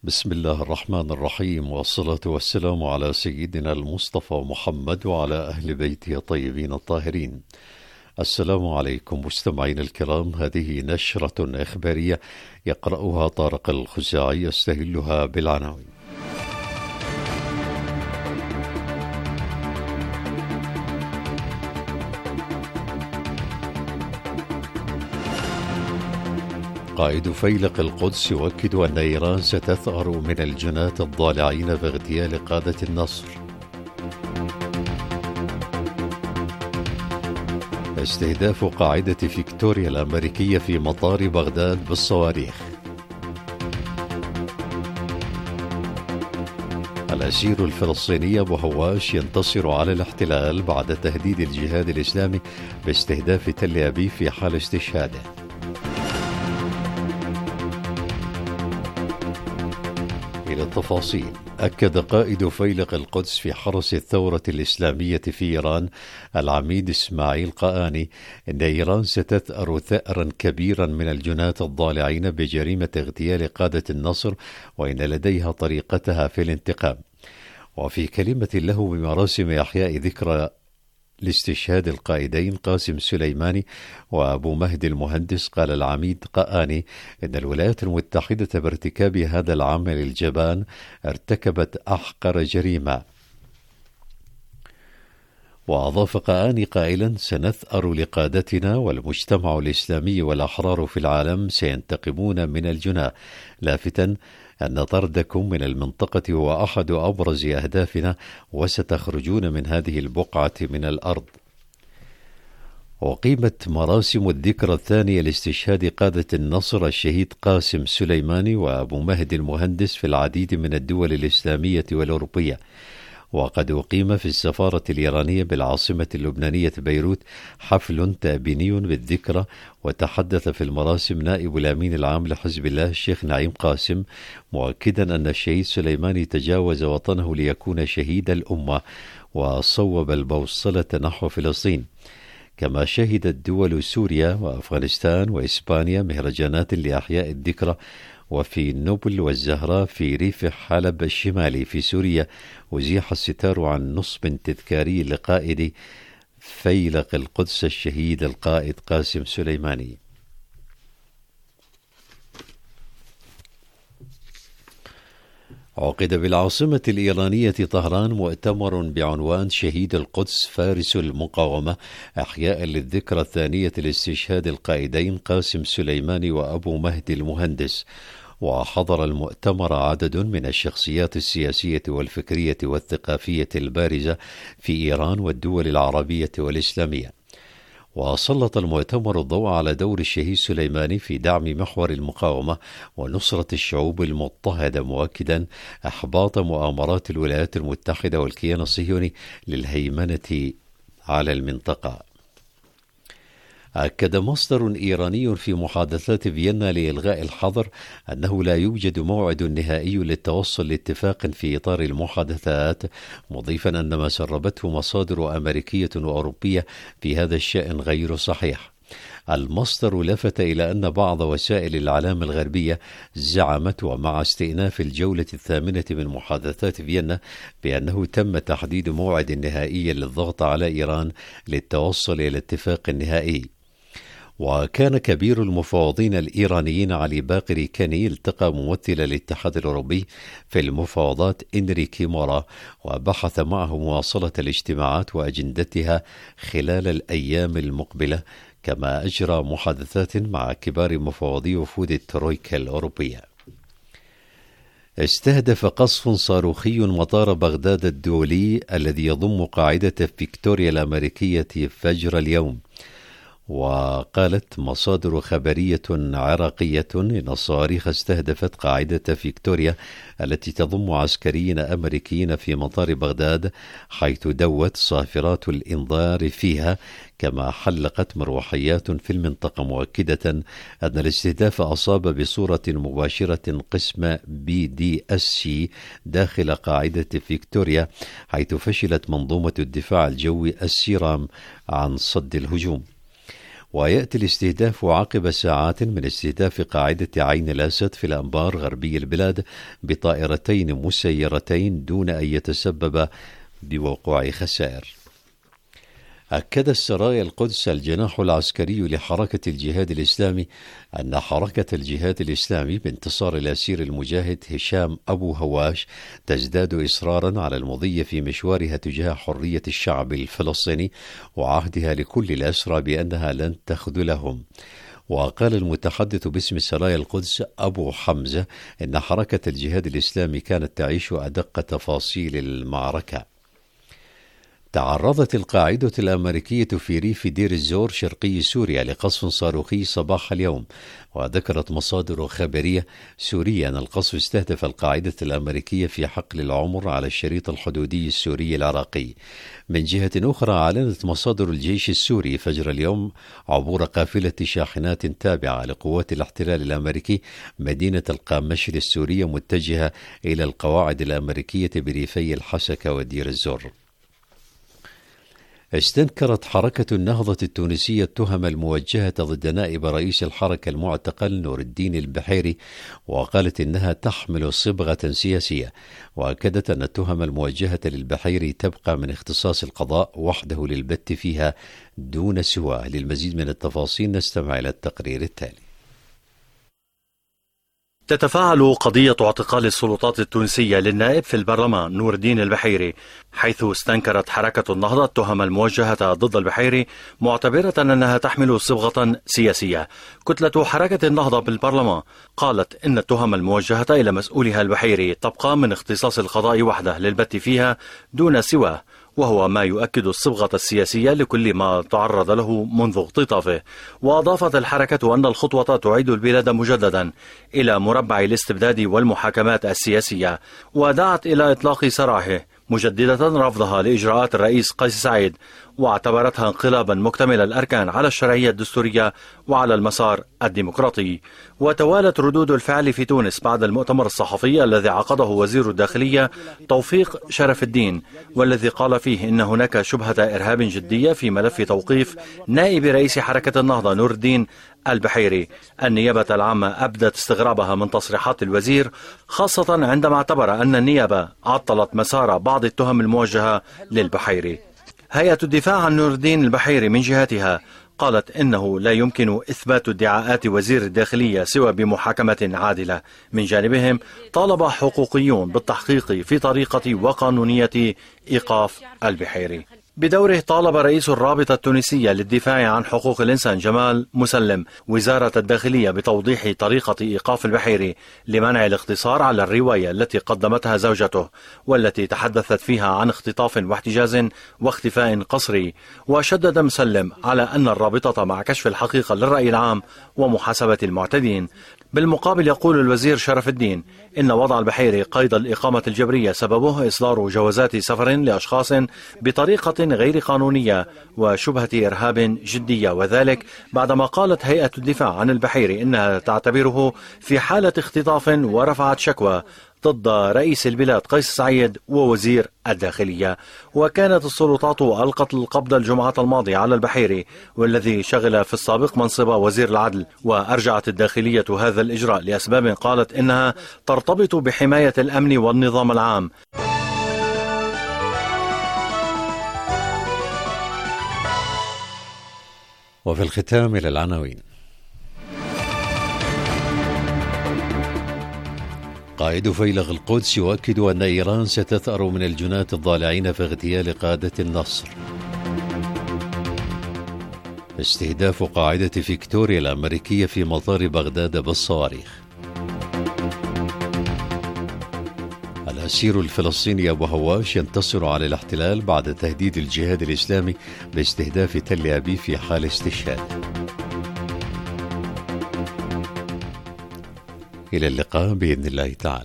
بسم الله الرحمن الرحيم، والصلاة والسلام على سيدنا المصطفى محمد وعلى أهل بيته الطيبين الطاهرين. السلام عليكم مستمعين الكرام، هذه نشرة إخبارية يقرأها طارق الخزاعي، يستهلها بالعناوين. قائد فيلق القدس يؤكد أن إيران ستثأر من الجناة الضالعين باغتيال قادة النصر. استهداف قاعدة فيكتوريا الأمريكية في مطار بغداد بالصواريخ. الأسير الفلسطيني أبو هواش ينتصر على الاحتلال بعد تهديد الجهاد الإسلامي باستهداف تل أبيب في حال استشهاده. إلى التفاصيل. أكد قائد فيلق القدس في حرس الثورة الإسلامية في إيران العميد إسماعيل قآني أن إيران ستثأر ثأرا كبيرا من الجناة الضالعين بجريمة اغتيال قادة النصر، وإن لديها طريقتها في الانتقام. وفي كلمة له بمراسم إحياء ذكرى لاستشهاد القائدين قاسم سليماني وأبو مهدي المهندس، قال العميد قآني إن الولايات المتحدة بارتكاب هذا العمل الجبان ارتكبت أحقر جريمة. وأضاف قآني قائلا: سنثأر لقادتنا، والمجتمع الإسلامي والأحرار في العالم سينتقمون من الجناة، لافتا أن طردكم من المنطقة هو أحد أبرز أهدافنا، وستخرجون من هذه البقعة من الأرض. وقيمت مراسم الذكرى الثانية لاستشهاد قادة النصر الشهيد قاسم سليماني وأبو مهدي المهندس في العديد من الدول الإسلامية والأوروبية. وقد أقيم في السفارة الإيرانية بالعاصمة اللبنانية بيروت حفل تأبيني بالذكرى، وتحدث في المراسم نائب الأمين العام لحزب الله الشيخ نعيم قاسم، مؤكدا أن الشهيد سليماني تجاوز وطنه ليكون شهيد الأمة، وصوب البوصلة نحو فلسطين. كما شهدت دول سوريا وأفغانستان وإسبانيا مهرجانات لأحياء الذكرى، وفي نوبل والزهراء في ريف حلب الشمالي في سوريا أزيح الستار عن نصب تذكاري لقائد فيلق القدس الشهيد القائد قاسم سليماني. عقد بالعاصمة الإيرانية طهران مؤتمر بعنوان شهيد القدس فارس المقاومة، إحياء للذكرى الثانية لاستشهاد القائدين قاسم سليماني وأبو مهدي المهندس. وحضر المؤتمر عدد من الشخصيات السياسية والفكرية والثقافية البارزة في إيران والدول العربية والإسلامية. وسلط المؤتمر الضوء على دور الشهيد سليماني في دعم محور المقاومة ونصرة الشعوب المضطهدة، مؤكدا إحباط مؤامرات الولايات المتحدة والكيان الصهيوني للهيمنة على المنطقة. أكد مصدر إيراني في محادثات فيينا لإلغاء الحظر أنه لا يوجد موعد نهائي للتوصل لاتفاق في إطار المحادثات، مضيفا أن ما سربته مصادر أمريكية وأوروبية في هذا الشأن غير صحيح. المصدر لفت إلى أن بعض وسائل الإعلام الغربية زعمت ومع استئناف الجولة الثامنة من محادثات فيينا بأنه تم تحديد موعد نهائي للضغط على إيران للتوصل إلى اتفاق نهائي. وكان كبير المفاوضين الإيرانيين علي باقر كاني التقى ممثل الاتحاد الأوروبي في المفاوضات إنريكي مورا، وبحث معه مواصلة الاجتماعات وأجندتها خلال الأيام المقبلة، كما أجرى محادثات مع كبار مفاوضي وفود الترويكا الأوروبية. استهدف قصف صاروخي مطار بغداد الدولي الذي يضم قاعدة فيكتوريا الأمريكية فجر اليوم. وقالت مصادر خبرية عراقية إن الصواريخ استهدفت قاعدة فيكتوريا التي تضم عسكريين أمريكيين في مطار بغداد، حيث دوت صافرات الإنذار فيها، كما حلقت مروحيات في المنطقة، مؤكدة أن الاستهداف أصاب بصورة مباشرة قسم BDSC داخل قاعدة فيكتوريا، حيث فشلت منظومة الدفاع الجوي السيرام عن صد الهجوم. ويأتي الاستهداف عقب ساعات من استهداف قاعدة عين الأسد في الأنبار غربي البلاد بطائرتين مسيرتين دون أن يتسبب بوقوع خسائر. أكد سرايا القدس الجناح العسكري لحركة الجهاد الإسلامي أن حركة الجهاد الإسلامي بانتصار الأسير المجاهد هشام أبو هواش تزداد إصرارا على المضي في مشوارها تجاه حرية الشعب الفلسطيني وعهدها لكل الأسرى بأنها لن تخذلهم. وقال المتحدث باسم سرايا القدس أبو حمزة إن حركة الجهاد الإسلامي كانت تعيش أدق تفاصيل المعركة. تعرضت القاعدة الأمريكية في ريف دير الزور شرقي سوريا لقصف صاروخي صباح اليوم، وذكرت مصادر خبرية سورية أن القصف استهدف القاعدة الأمريكية في حقل العمر على الشريط الحدودي السوري العراقي. من جهة أخرى أعلنت مصادر الجيش السوري فجر اليوم عبور قافلة شاحنات تابعة لقوات الاحتلال الأمريكي مدينة القامشل السورية متجهة إلى القواعد الأمريكية بريفي الحسكة ودير الزور. استنكرت حركة النهضة التونسية التهم الموجهة ضد نائب رئيس الحركة المعتقل نور الدين البحيري، وقالت إنها تحمل صبغة سياسية، وأكدت أن التهم الموجهة للبحيري تبقى من اختصاص القضاء وحده للبت فيها دون سواه. للمزيد من التفاصيل نستمع إلى التقرير التالي. تتفاعل قضية اعتقال السلطات التونسية للنائب في البرلمان نور الدين البحيري، حيث استنكرت حركة النهضة التهم الموجهة ضد البحيري معتبرة أنها تحمل صبغة سياسية. كتلة حركة النهضة بالبرلمان قالت إن التهم الموجهة إلى مسؤولها البحيري تبقى من اختصاص القضاء وحده للبت فيها دون سواه، وهو ما يؤكد الصبغة السياسية لكل ما تعرض له منذ اختطافه. وأضافت الحركة أن الخطوة تعيد البلاد مجددا إلى مربع الاستبداد والمحاكمات السياسية، ودعت إلى إطلاق سراحه، مجددة رفضها لإجراءات الرئيس قيس سعيد، واعتبرتها انقلابا مكتمل الأركان على الشرعية الدستورية وعلى المسار الديمقراطي. وتوالت ردود الفعل في تونس بعد المؤتمر الصحفي الذي عقده وزير الداخلية توفيق شرف الدين، والذي قال فيه إن هناك شبهة إرهاب جدية في ملف توقيف نائب رئيس حركة النهضة نور الدين البحيري. النيابة العامة أبدت استغرابها من تصريحات الوزير، خاصة عندما اعتبر أن النيابة عطلت مسار بعض التهم الموجهة للبحيري. هيئة الدفاع عن نور الدين البحيري من جهتها قالت إنه لا يمكن إثبات ادعاءات وزير الداخلية سوى بمحاكمة عادلة. من جانبهم طالب حقوقيون بالتحقيق في طريقة وقانونية إيقاف البحيري. بدوره طالب رئيس الرابطة التونسية للدفاع عن حقوق الإنسان جمال مسلم وزارة الداخلية بتوضيح طريقة إيقاف البحيري لمنع الاقتصار على الرواية التي قدمتها زوجته، والتي تحدثت فيها عن اختطاف واحتجاز واختفاء قسري. وشدد مسلم على أن الرابطة مع كشف الحقيقة للرأي العام ومحاسبة المعتدين. بالمقابل يقول الوزير شرف الدين إن وضع البحيري قيد الإقامة الجبرية سببه إصدار جوازات سفر لأشخاص بطريقة غير قانونية وشبهة إرهاب جدية، وذلك بعدما قالت هيئة الدفاع عن البحيري إنها تعتبره في حالة اختطاف، ورفعت شكوى ضد رئيس البلاد قيس سعيد ووزير الداخلية. وكانت السلطات ألقت القبض الجمعة الماضية على البحيري، والذي شغل في السابق منصب وزير العدل. وأرجعت الداخلية هذا الإجراء لأسباب قالت إنها ترتبط بحماية الأمن والنظام العام. وفي الختام إلى العناوين. قائد فيلق القدس يؤكد أن إيران ستثأر من الجنات الضالعين في اغتيال قادة النصر. استهداف قاعدة فيكتوريا الأمريكية في مطار بغداد بالصواريخ. الأسير الفلسطيني أبو هواش ينتصر على الاحتلال بعد تهديد الجهاد الإسلامي باستهداف تل أبيب في حال استشهاد. إلى اللقاء بإذن الله تعالى.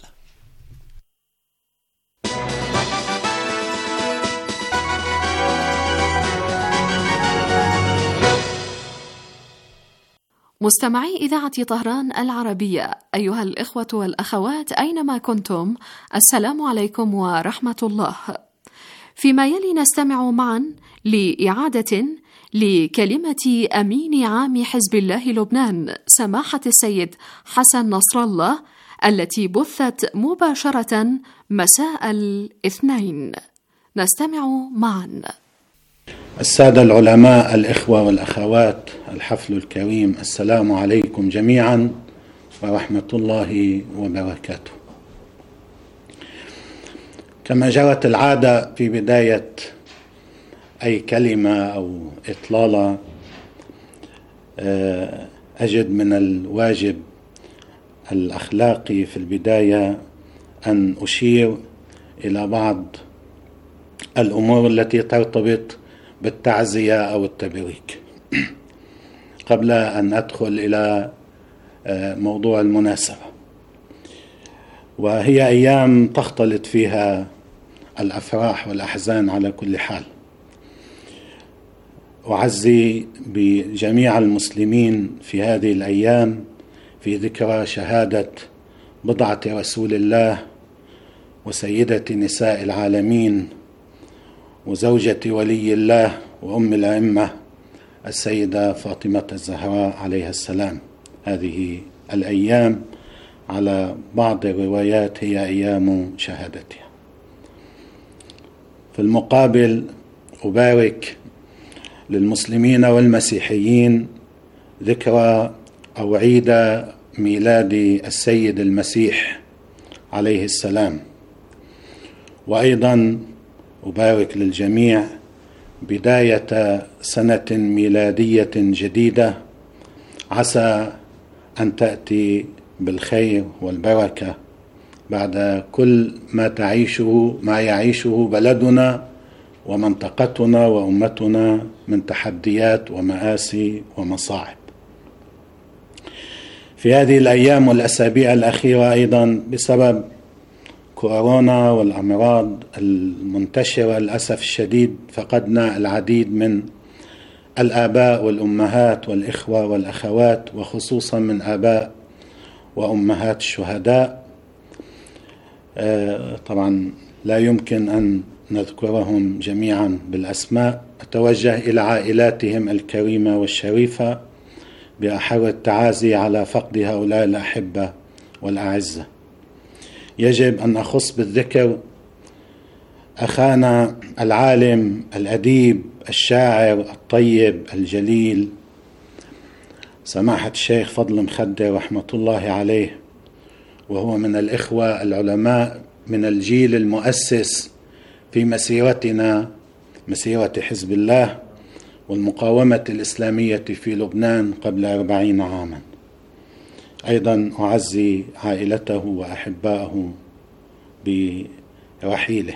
مستمعي إذاعة طهران العربية، أيها الإخوة والأخوات أينما كنتم، السلام عليكم ورحمة الله. فيما يلي نستمع معا لإعادة لكلمة أمين عام حزب الله لبنان سماحة السيد حسن نصر الله التي بثت مباشرة مساء الاثنين. نستمع معا. السادة العلماء، الإخوة والأخوات، الحفل الكريم، السلام عليكم جميعا ورحمة الله وبركاته. كما جرت العادة في بداية أي كلمة أو إطلالة، أجد من الواجب الأخلاقي في البداية أن أشير إلى بعض الأمور التي ترتبط بالتعزية أو التبريك قبل أن أدخل إلى موضوع المناسبة. وهي أيام تختلط فيها الأفراح والأحزان على كل حال. أعزي بجميع المسلمين في هذه الأيام في ذكرى شهادة بضعة رسول الله وسيدة نساء العالمين وزوجة ولي الله وأم الأئمة السيدة فاطمة الزهراء عليها السلام. هذه الأيام على بعض الروايات هي أيام شهادتها. في المقابل أبارك للمسلمين والمسيحيين ذكرى أو عيد ميلاد السيد المسيح عليه السلام، وأيضا أبارك للجميع بداية سنة ميلادية جديدة عسى أن تأتي بالخير والبركة بعد كل ما يعيشه بلدنا ومنطقتنا وأمتنا من تحديات ومآسي ومصاعب. في هذه الأيام والأسابيع الأخيرة أيضا بسبب كورونا والأمراض المنتشرة للأسف الشديد فقدنا العديد من الآباء والأمهات والإخوة والأخوات، وخصوصا من آباء وأمهات الشهداء. طبعا لا يمكن أن نذكرهم جميعا بالأسماء. أتوجه إلى عائلاتهم الكريمة والشريفة بأحر التعازي على فقد هؤلاء الأحبة والأعزة. يجب أن أخص بالذكر أخانا العالم الأديب الشاعر الطيب الجليل سماحة الشيخ فضل مخدر رحمة الله عليه، وهو من الإخوة العلماء من الجيل المؤسس في مسيرتنا، مسيرة حزب الله والمقاومة الإسلامية في لبنان قبل 40 عاما. أيضا أعزي عائلته وأحبائه برحيله.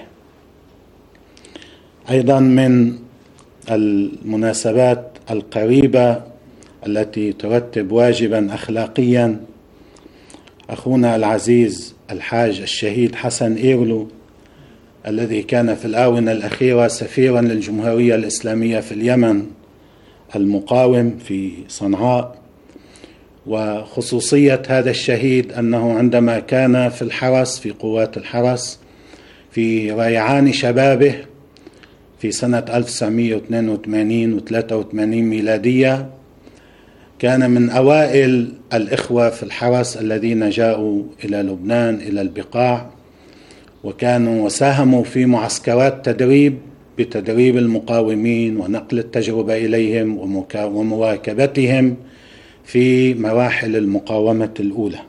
أيضا من المناسبات القريبة التي ترتب واجبا أخلاقيا أخونا العزيز الحاج الشهيد حسن إيرلو، الذي كان في الآونة الأخيرة سفيرا للجمهورية الإسلامية في اليمن المقاوم في صنعاء. وخصوصية هذا الشهيد أنه عندما كان في الحرس في قوات الحرس في ريعان شبابه في سنة 1982 و83 ميلادية كان من أوائل الإخوة في الحرس الذين جاءوا إلى لبنان إلى البقاع، وكانوا وساهموا في معسكرات تدريب بتدريب المقاومين ونقل التجربة إليهم ومواكبتهم في مراحل المقاومة الأولى.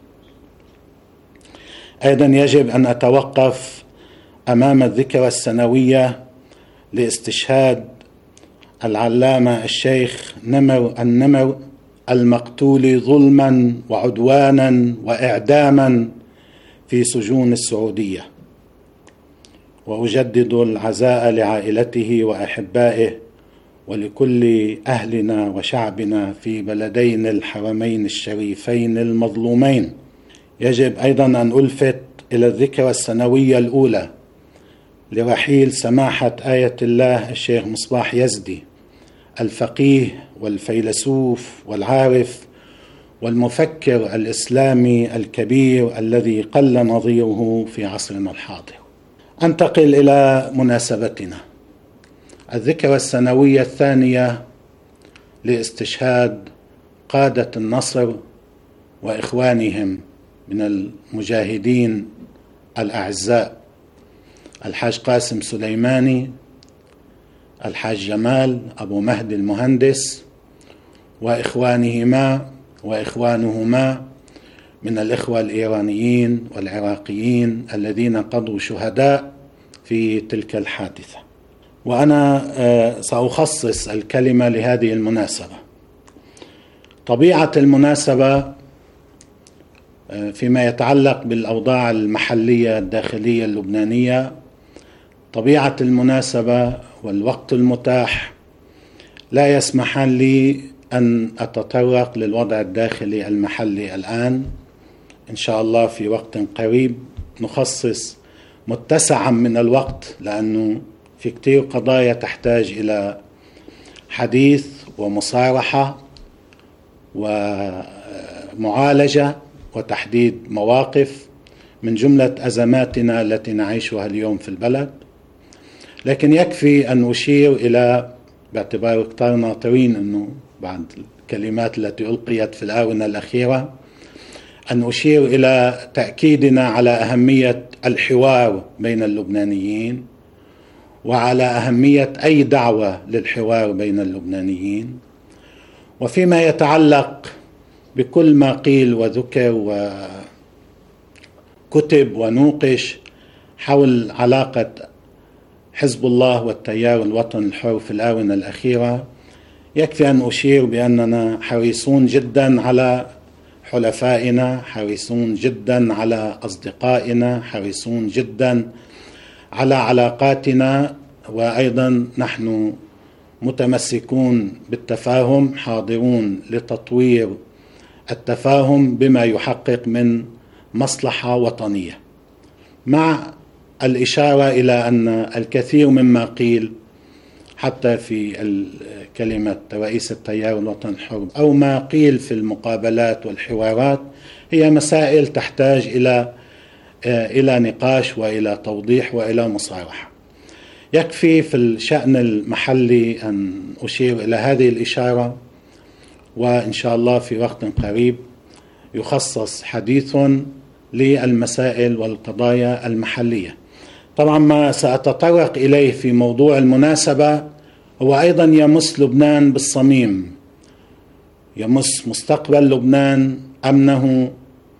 أيضا يجب أن أتوقف أمام الذكرى السنوية لاستشهاد العلامة الشيخ النمر المقتول ظلما وعدوانا وإعداما في سجون السعودية، وأجدد العزاء لعائلته وأحبائه ولكل أهلنا وشعبنا في بلدين الحرمين الشريفين المظلومين. يجب أيضا أن ألفت إلى الذكرى السنوية الأولى لرحيل سماحة آية الله الشيخ مصباح يزدي، الفقيه والفيلسوف والعارف والمفكر الإسلامي الكبير الذي قل نظيره في عصرنا الحاضر. أنتقل إلى مناسبتنا. الذكرى السنوية الثانية لاستشهاد قادة النصر وإخوانهم من المجاهدين الأعزاء الحاج قاسم سليماني، الحاج جمال أبو مهدي المهندس، وإخوانهما من الإخوة الإيرانيين والعراقيين الذين قضوا شهداء في تلك الحادثة. وأنا سأخصص الكلمة لهذه المناسبة. طبيعة المناسبة فيما يتعلق بالأوضاع المحلية الداخلية اللبنانية، طبيعة المناسبة والوقت المتاح لا يسمحان لي أن أتطرق للوضع الداخلي المحلي الآن. إن شاء الله في وقت قريب نخصص متسعا من الوقت، لأنه في كتير قضايا تحتاج إلى حديث ومصارحة ومعالجة وتحديد مواقف من جملة أزماتنا التي نعيشها اليوم في البلد. لكن يكفي أن أشير إلى، باعتبار كتار ناطرين أنه بعد الكلمات التي ألقيت في الآونة الأخيرة، أن أشير إلى تأكيدنا على أهمية الحوار بين اللبنانيين وعلى أهمية أي دعوة للحوار بين اللبنانيين. وفيما يتعلق بكل ما قيل وذكر وكتب ونوقش حول علاقة حزب الله والتيار الوطني الحر في الآونة الأخيرة، يكفي أن أشير بأننا حريصون جدا على حلفائنا، حريصون جدا على أصدقائنا، حريصون جدا على علاقاتنا، وأيضا نحن متمسكون بالتفاهم، حاضرون لتطوير التفاهم بما يحقق من مصلحة وطنية، مع الإشارة إلى أن الكثير مما قيل حتى في كلمة رئيس التيار الوطني الحر أو ما قيل في المقابلات والحوارات هي مسائل تحتاج إلى نقاش وإلى توضيح وإلى مصارحة. يكفي في الشأن المحلي أن أشير إلى هذه الإشارة، وإن شاء الله في وقت قريب يخصص حديث للمسائل والقضايا المحلية. طبعا ما سأتطرق إليه في موضوع المناسبة هو أيضا يمس لبنان بالصميم، يمس مستقبل لبنان، أمنه،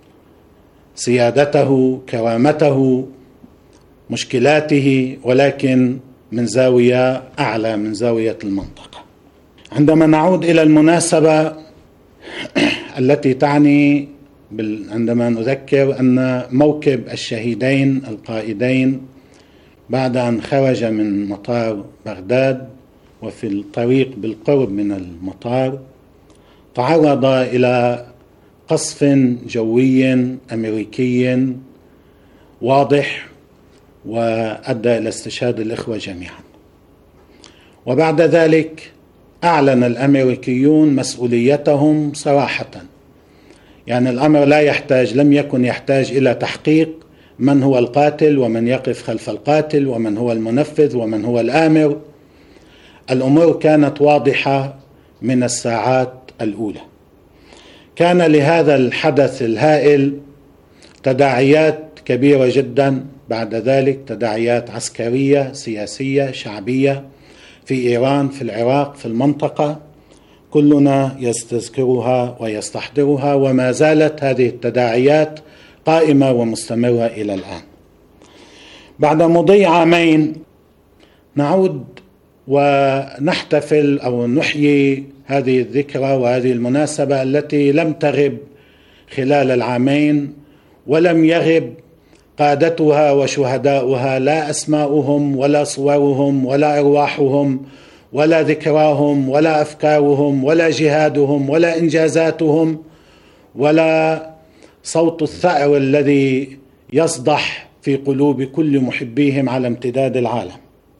سيادته، كرامته، مشكلاته، ولكن من زاوية أعلى، من زاوية المنطقة. عندما نعود إلى المناسبة التي تعني عندما نذكر أن موكب الشهيدين القائدين بعد أن خرج من مطار بغداد وفي الطريق بالقرب من المطار تعرض إلى قصف جوي أمريكي واضح وأدى إلى استشهاد الإخوة جميعا. وبعد ذلك أعلن الأمريكيون مسؤوليتهم صراحة، يعني الأمر لم يكن يحتاج إلى تحقيق من هو القاتل ومن يقف خلف القاتل ومن هو المنفذ ومن هو الآمر. الأمور كانت واضحة من الساعات الأولى. كان لهذا الحدث الهائل تداعيات كبيرة جدا بعد ذلك، تداعيات عسكرية، سياسية، شعبية في إيران، في العراق، في المنطقة، كلنا يستذكرها ويستحضرها، وما زالت هذه التداعيات قائمة ومستمرة إلى الآن. بعد مضي عامين نعود ونحتفل أو نحيي هذه الذكرى وهذه المناسبة التي لم تغب خلال العامين، ولم يغب قادتها وشهداؤها، لا أسماؤهم ولا صورهم ولا أرواحهم ولا ذكراهم ولا أفكارهم ولا جهادهم ولا إنجازاتهم ولا صوت الثأر الذي يصدح في قلوب كل محبيهم على امتداد العالم.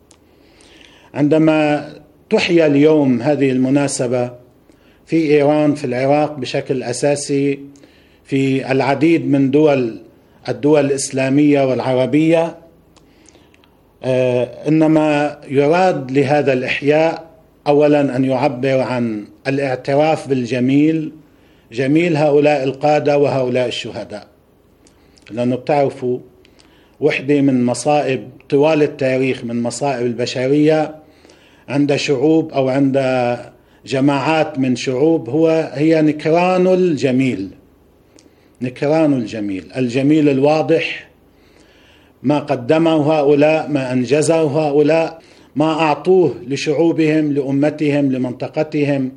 عندما تحيا اليوم هذه المناسبة في إيران، في العراق بشكل أساسي، في العديد من الدول الإسلامية والعربية، إنما يراد لهذا الإحياء أولا أن يعبر عن الاعتراف بالجميل، جميل هؤلاء القادة وهؤلاء الشهداء، لأنه بتعرفوا وحدة من مصائب طوال التاريخ، من مصائب البشرية عند شعوب أو عند جماعات من شعوب هي نكران الجميل، نكران الجميل، الجميل الواضح، ما قدمه هؤلاء، ما أنجزه هؤلاء، ما أعطوه لشعوبهم، لأمتهم، لمنطقتهم،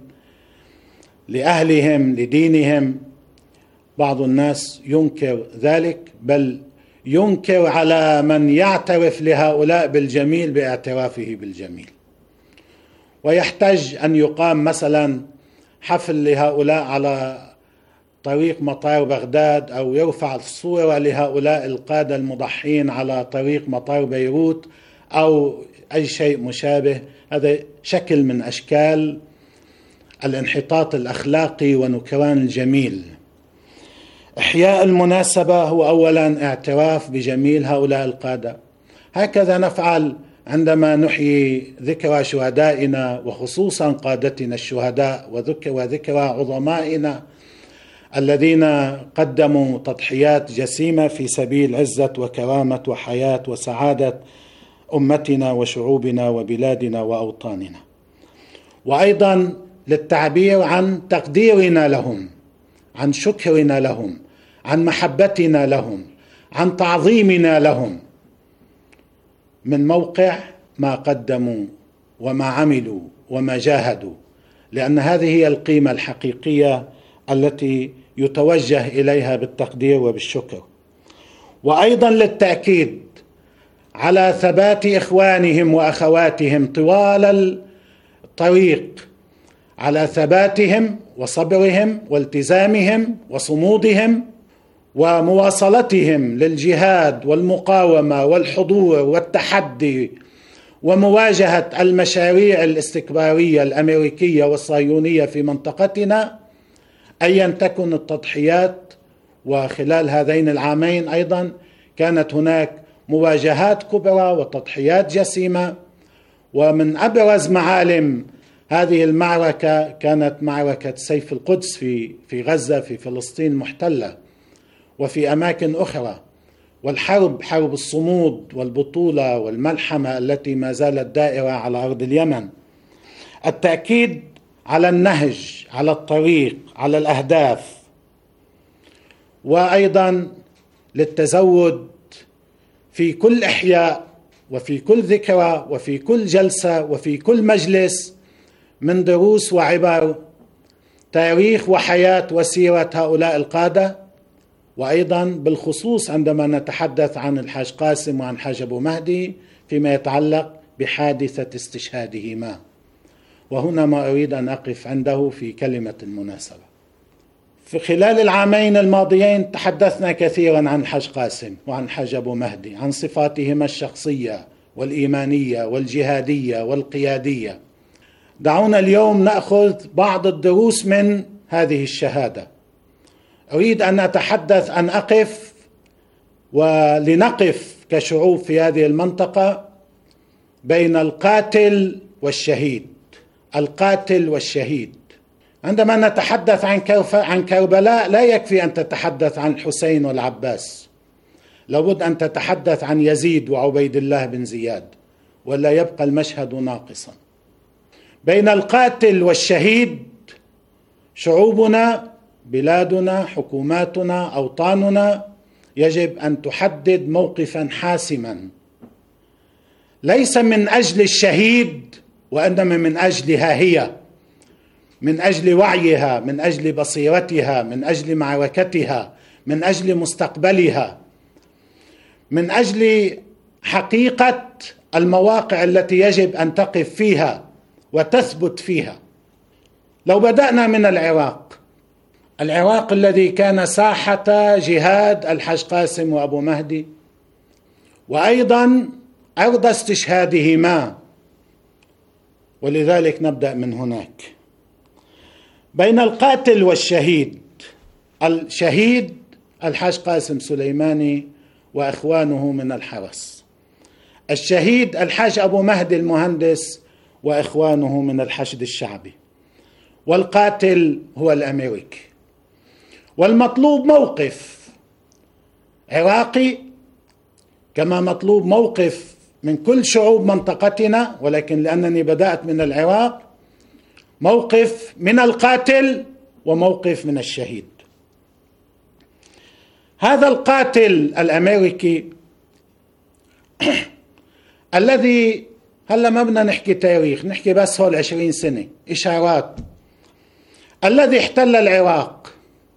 لأهلهم، لدينهم. بعض الناس ينكر ذلك، بل ينكر على من يعترف لهؤلاء بالجميل باعترافه بالجميل. ويحتاج أن يقام مثلا حفل لهؤلاء على طريق مطار بغداد، أو يرفع الصورة لهؤلاء القادة المضحين على طريق مطار بيروت، أو أي شيء مشابه. هذا شكل من أشكال الانحطاط الأخلاقي ونكران الجميل. إحياء المناسبة هو أولا اعتراف بجميل هؤلاء القادة. هكذا نفعل عندما نحيي ذكرى شهدائنا، وخصوصا قادتنا الشهداء، وذكرى عظمائنا الذين قدموا تضحيات جسيمة في سبيل عزة وكرامة وحياة وسعادة أمتنا وشعوبنا وبلادنا وأوطاننا. وأيضا للتعبير عن تقديرنا لهم، عن شكرنا لهم، عن محبتنا لهم، عن تعظيمنا لهم، من موقع ما قدموا وما عملوا وما جاهدوا، لأن هذه هي القيمة الحقيقية التي يتوجه إليها بالتقدير وبالشكر. وأيضا للتأكيد على ثبات إخوانهم وأخواتهم طوال الطريق، على ثباتهم وصبرهم والتزامهم وصمودهم ومواصلتهم للجهاد والمقاومة والحضور والتحدي ومواجهة المشاريع الاستكبارية الأمريكية والصهيونية في منطقتنا، أيا تكن التضحيات. وخلال هذين العامين أيضا كانت هناك مواجهات كبرى وتضحيات جسيمة. ومن أبرز معالم هذه المعركة كانت معركة سيف القدس في غزة، في فلسطين المحتلة وفي أماكن أخرى، والحرب، حرب الصمود والبطولة والملحمة التي ما زالت دائرة على أرض اليمن. التأكيد على النهج، على الطريق، على الأهداف. وأيضا للتزود في كل إحياء وفي كل ذكرى وفي كل جلسة وفي كل مجلس من دروس وعبر تاريخ وحياة وسيرة هؤلاء القادة. وأيضا بالخصوص عندما نتحدث عن الحاج قاسم وعن حاج أبو مهدي فيما يتعلق بحادثة استشهادهما. وهنا ما أريد أن أقف عنده في كلمة المناسبة. في خلال العامين الماضيين تحدثنا كثيرا عن الحاج قاسم وعن حاج أبو مهدي، عن صفاتهما الشخصية والإيمانية والجهادية والقيادية. دعونا اليوم نأخذ بعض الدروس من هذه الشهادة. أريد أن أتحدث، أن أقف ولنقف كشعوب في هذه المنطقة بين القاتل والشهيد. القاتل والشهيد. عندما نتحدث عن كربلاء لا يكفي أن تتحدث عن الحسين والعباس، لابد أن تتحدث عن يزيد وعبيد الله بن زياد، ولا يبقى المشهد ناقصا. بين القاتل والشهيد شعوبنا، بلادنا، حكوماتنا، أوطاننا يجب أن تحدد موقفا حاسما، ليس من أجل الشهيد وإنما من أجلها هي، من أجل وعيها، من أجل بصيرتها، من أجل معركتها، من أجل مستقبلها، من أجل حقيقة المواقع التي يجب أن تقف فيها وتثبت فيها. لو بدأنا من العراق الذي كان ساحة جهاد الحاج قاسم وأبو مهدي، وأيضا أرض استشهادهما، ولذلك نبدأ من هناك. بين القاتل والشهيد، الشهيد الحاج قاسم سليماني وأخوانه من الحرس، الشهيد الحاج أبو مهدي المهندس، وأخوانه من الحرس. الشهيد الحاج قاسم سليماني وأخوانه من الحرس. الشهيد الحاج أبو مهدي المهندس، وإخوانه من الحشد الشعبي، والقاتل هو الأمريكي. والمطلوب موقف عراقي كما مطلوب موقف من كل شعوب منطقتنا، ولكن لأنني بدأت من العراق، موقف من القاتل وموقف من الشهيد. هذا القاتل الأمريكي الذي هلا ما بدنا نحكي تاريخ، نحكي بس هول 20 سنة إشارات، الذي احتل العراق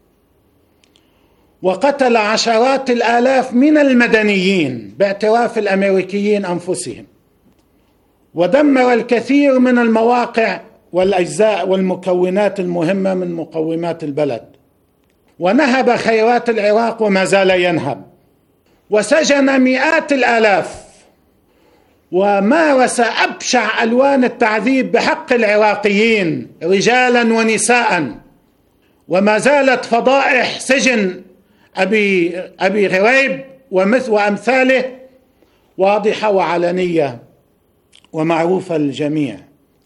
وقتل عشرات الآلاف من المدنيين باعتراف الأمريكيين أنفسهم، ودمر الكثير من المواقع والأجزاء والمكونات المهمة من مقومات البلد، ونهب خيرات العراق وما زال ينهب، وسجن مئات الآلاف، ومارس أبشع ألوان التعذيب بحق العراقيين رجالا ونساء، وما زالت فضائح سجن أبي غريب وأمثاله واضحة وعلنية ومعروفة للجميع.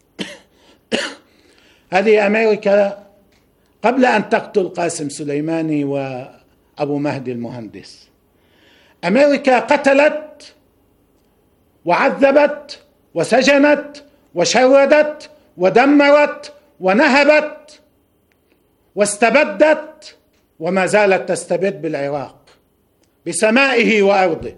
هذه أمريكا قبل أن تقتل قاسم سليماني وأبو مهدي المهندس. أمريكا قتلت وعذبت وسجنت وشردت ودمرت ونهبت واستبدت، وما زالت تستبد بالعراق بسمائه وأرضه.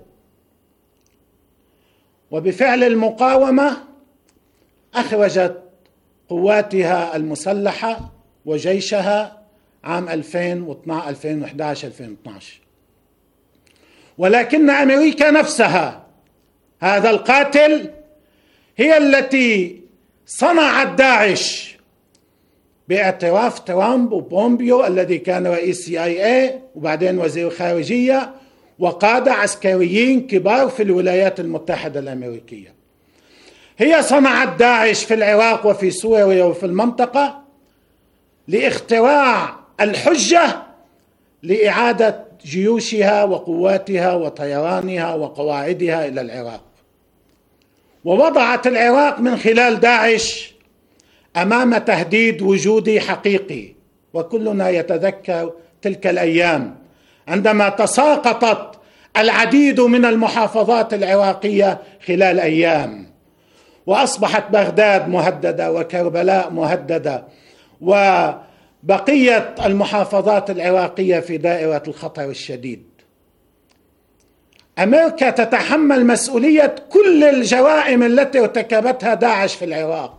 وبفعل المقاومة أخرجت قواتها المسلحة وجيشها عام 2011-2012. ولكن أمريكا نفسها، هذا القاتل، هي التي صنعت داعش باعتراف ترامب وبومبيو الذي كان رئيس CIA وبعدين وزير خارجية وقادة عسكريين كبار في الولايات المتحدة الأمريكية. هي صنعت داعش في العراق وفي سوريا وفي المنطقة لاختراع الحجة لإعادة جيوشها وقواتها وطيرانها وقواعدها إلى العراق، ووضعت العراق من خلال داعش أمام تهديد وجودي حقيقي. وكلنا يتذكر تلك الأيام عندما تساقطت العديد من المحافظات العراقية خلال أيام، وأصبحت بغداد مهددة وكربلاء مهددة وبقية المحافظات العراقية في دائرة الخطر الشديد. أمريكا تتحمل مسؤولية كل الجرائم التي ارتكبتها داعش في العراق،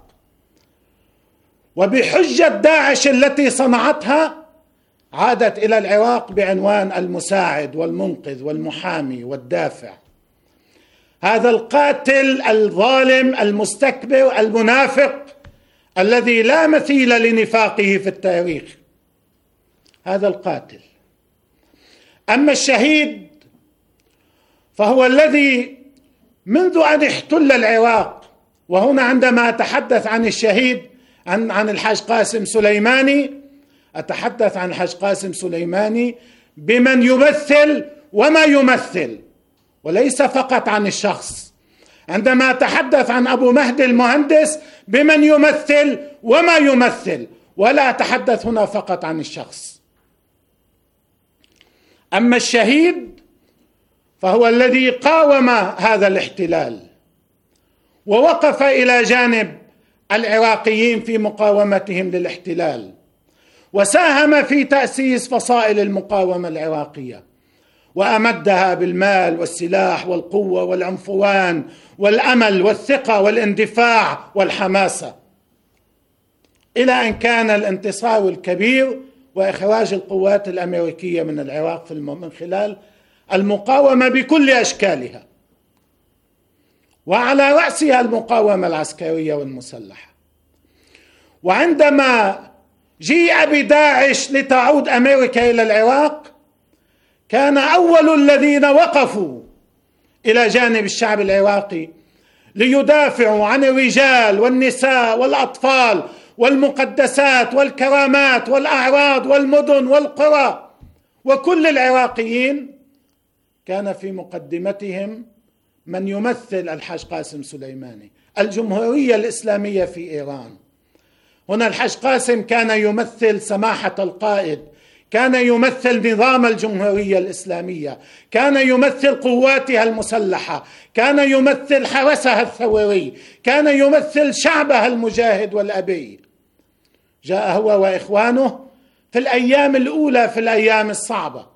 وبحجة داعش التي صنعتها عادت إلى العراق بعنوان المساعد والمنقذ والمحامي والدافع. هذا القاتل الظالم المستكبر المنافق الذي لا مثيل لنفاقه في التاريخ، هذا القاتل. أما الشهيد فهو الذي منذ أن احتل العراق، وهنا عندما أتحدث عن الشهيد عن الحاج قاسم سليماني، أتحدث عن الحاج قاسم سليماني بمن يمثل وما يمثل، وليس فقط عن الشخص. عندما أتحدث عن أبو مهدي المهندس بمن يمثل وما يمثل، ولا أتحدث هنا فقط عن الشخص. أما الشهيد فهو الذي قاوم هذا الاحتلال ووقف إلى جانب العراقيين في مقاومتهم للاحتلال، وساهم في تأسيس فصائل المقاومة العراقية، وأمدها بالمال والسلاح والقوة والعنفوان والأمل والثقة والاندفاع والحماسة، إلى أن كان الانتصار الكبير وإخراج القوات الأمريكية من العراق من خلال المقاومة بكل أشكالها، وعلى رأسها المقاومة العسكرية والمسلحة. وعندما جيء بداعش لتعود أمريكا إلى العراق، كان أول الذين وقفوا إلى جانب الشعب العراقي ليدافعوا عن الرجال والنساء والأطفال والمقدسات والكرامات والأعراض والمدن والقرى وكل العراقيين، كان في مقدمتهم من يمثل الحاج قاسم سليماني الجمهورية الإسلامية في إيران. هنا الحاج قاسم كان يمثل سماحة القائد، كان يمثل نظام الجمهورية الإسلامية، كان يمثل قواتها المسلحة، كان يمثل حرسها الثوري، كان يمثل شعبها المجاهد والأبي. جاء هو وإخوانه في الأيام الأولى، في الأيام الصعبة،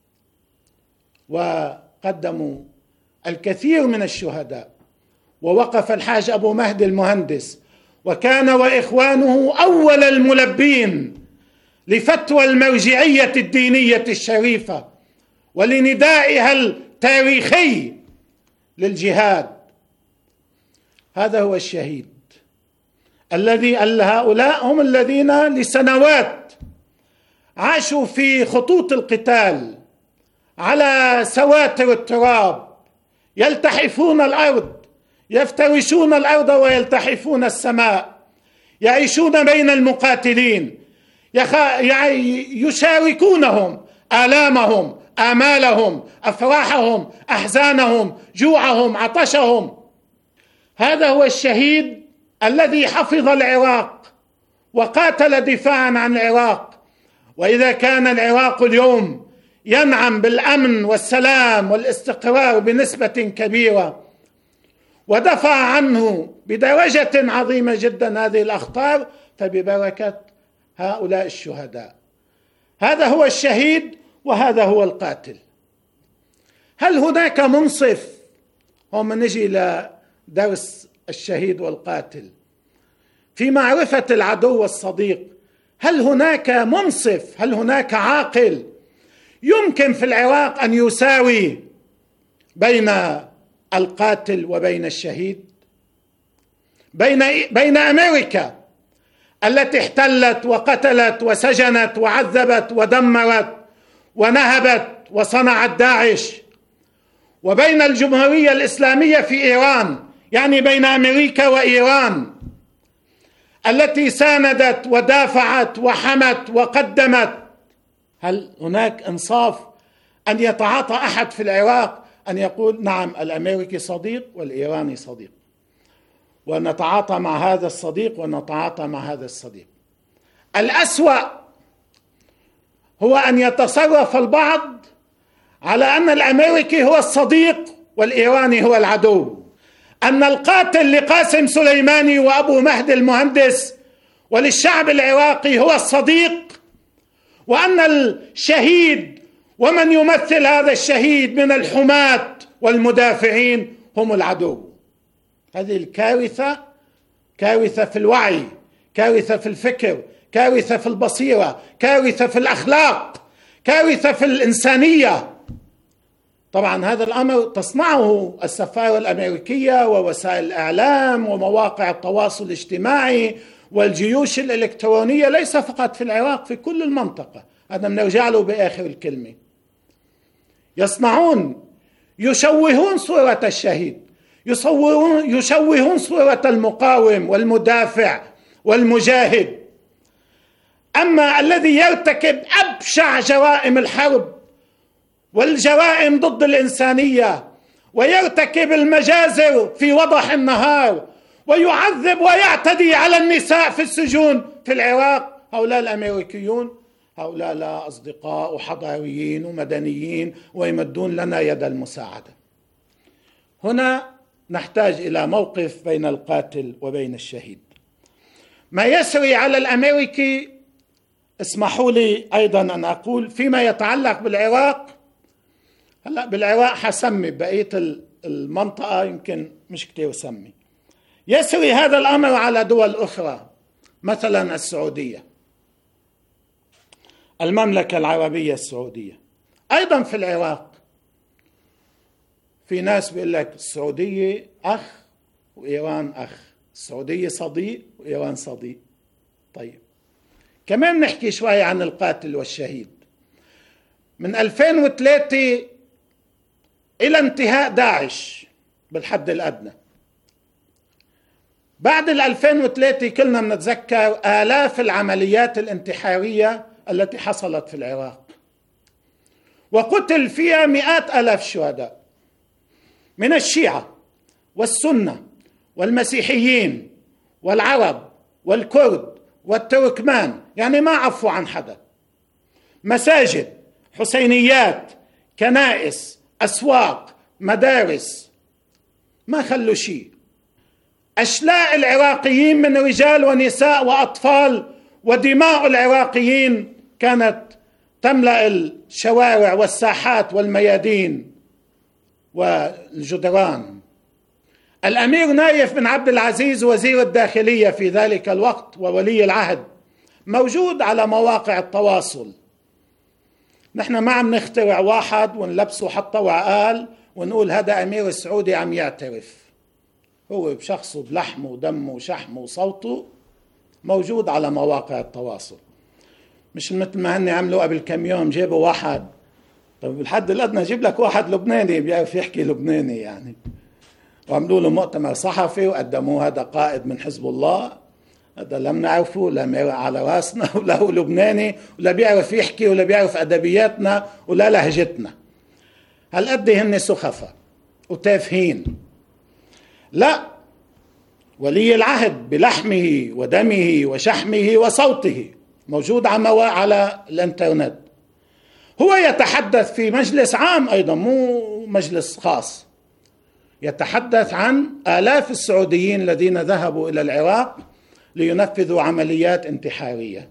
وقدموا الكثير من الشهداء. ووقف الحاج أبو مهدي المهندس وكان وإخوانه أول الملبين لفتوى المرجعية الدينية الشريفة ولندائها التاريخي للجهاد. هذا هو الشهيد الذي هؤلاء هم الذين لسنوات عاشوا في خطوط القتال على سواتر التراب، يلتحفون الأرض، يفترشون الأرض ويلتحفون السماء، يعيشون بين المقاتلين، يشاركونهم آلامهم، آمالهم، أفراحهم، أحزانهم، جوعهم، عطشهم. هذا هو الشهيد الذي حفظ العراق وقاتل دفاعا عن العراق. وإذا كان العراق اليوم ينعم بالأمن والسلام والاستقرار بنسبة كبيرة ودفع عنه بدرجة عظيمة جدا هذه الأخطار، فببركة هؤلاء الشهداء. هذا هو الشهيد وهذا هو القاتل. هل هناك منصف؟ هم نجي إلى درس الشهيد والقاتل في معرفة العدو والصديق. هل هناك منصف؟ هل هناك عاقل يمكن في العراق أن يساوي بين القاتل وبين الشهيد؟ بين أمريكا التي احتلت وقتلت وسجنت وعذبت ودمرت ونهبت وصنعت داعش، وبين الجمهورية الإسلامية في إيران، يعني بين أمريكا وإيران التي ساندت ودافعت وحمت وقدمت. هل هناك إنصاف أن يتعاطى أحد في العراق أن يقول نعم الأمريكي صديق والإيراني صديق، ونتعاطى مع هذا الصديق ونتعاطى مع هذا الصديق؟ الأسوأ هو أن يتصرف البعض على أن الأمريكي هو الصديق والإيراني هو العدو، أن القاتل لقاسم سليماني وأبو مهدي المهندس وللشعب العراقي هو الصديق، وأن الشهيد ومن يمثل هذا الشهيد من الحماة والمدافعين هم العدو. هذه الكارثة كارثة في الوعي، كارثة في الفكر، كارثة في البصيرة، كارثة في الأخلاق، كارثة في الإنسانية. طبعا هذا الأمر تصنعه السفارة الأمريكية ووسائل الإعلام ومواقع التواصل الاجتماعي والجيوش الإلكترونية، ليس فقط في العراق، في كل المنطقة. هذا بنرجع له بآخر الكلمة. يشوهون صورة الشهيد، يشوهون صورة المقاوم والمدافع والمجاهد. أما الذي يرتكب أبشع جرائم الحرب والجرائم ضد الإنسانية ويرتكب المجازر في وضح النهار ويعذب ويعتدي على النساء في السجون في العراق، هؤلاء الأمريكيون، هؤلاء لا أصدقاء وحضاريين ومدنيين ويمدون لنا يد المساعدة. هنا نحتاج إلى موقف بين القاتل وبين الشهيد. ما يسري على الأمريكي، اسمحوا لي أيضا أن أقول فيما يتعلق بالعراق، هلأ بالعراق حسمي، بقية المنطقة يمكن مش كتير سمي. يسري هذا الأمر على دول أخرى، مثلا السعودية، المملكة العربية السعودية، أيضا في العراق. في ناس بيقول لك السعودية أخ وإيران أخ، السعودية صديق وإيران صديق. طيب كمان نحكي شوي عن القاتل والشهيد. من 2003 إلى انتهاء داعش بالحد الأدنى، بعد 2003 كلنا بنتذكر آلاف العمليات الانتحارية التي حصلت في العراق، وقتل فيها مئات آلاف شهداء من الشيعة والسنة والمسيحيين والعرب والكرد والتركمان، يعني ما عفوا عن حدا. مساجد، حسينيات، كنائس، أسواق، مدارس، ما خلوا شيء. أشلاء العراقيين من رجال ونساء وأطفال ودماء العراقيين كانت تملأ الشوارع والساحات والميادين والجدران. الأمير نايف بن عبد العزيز وزير الداخلية في ذلك الوقت وولي العهد موجود على مواقع التواصل. نحن ما عم نخترع واحد ونلبسه حطه وعقال ونقول هذا أمير السعودي عم يعترف، هو بشخصه بلحمه ودمه وشحمه وصوته موجود على مواقع التواصل. مش مثل ما هن عملوا قبل كم يوم، جيبوا واحد، طب بالحد الأدنى جيب لك واحد لبناني بيعرف يحكي لبناني يعني، وعملوا له مؤتمر صحفي وقدموه هذا قائد من حزب الله، هذا لم نعرفه، لا مرق على راسنا ولا هو لبناني ولا بيعرف يحكي ولا بيعرف أدبياتنا ولا لهجتنا. هالقد هن سخفة وتافهين. لا، ولي العهد بلحمه ودمه وشحمه وصوته موجود على الانترنت، هو يتحدث في مجلس عام أيضا مو مجلس خاص، يتحدث عن آلاف السعوديين الذين ذهبوا إلى العراق لينفذوا عمليات انتحارية.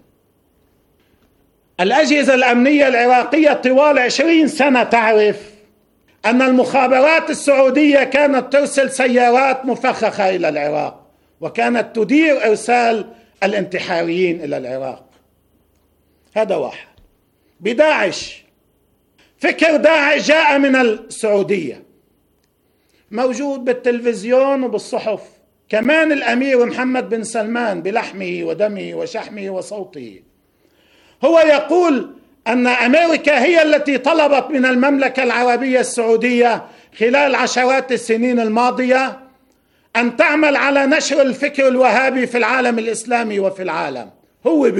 الأجهزة الأمنية العراقية طوال 20 سنة تعرف أن المخابرات السعودية كانت ترسل سيارات مفخخة إلى العراق، وكانت تدير إرسال الانتحاريين إلى العراق. هذا واحد. بداعش، فكر داعش جاء من السعودية، موجود بالتلفزيون وبالصحف. كمان الأمير محمد بن سلمان بلحمه ودمه وشحمه وصوته هو يقول أن أمريكا هي التي طلبت من المملكة العربية السعودية خلال عشرات السنين الماضية أن تعمل على نشر الفكر الوهابي في العالم الإسلامي وفي العالم. هو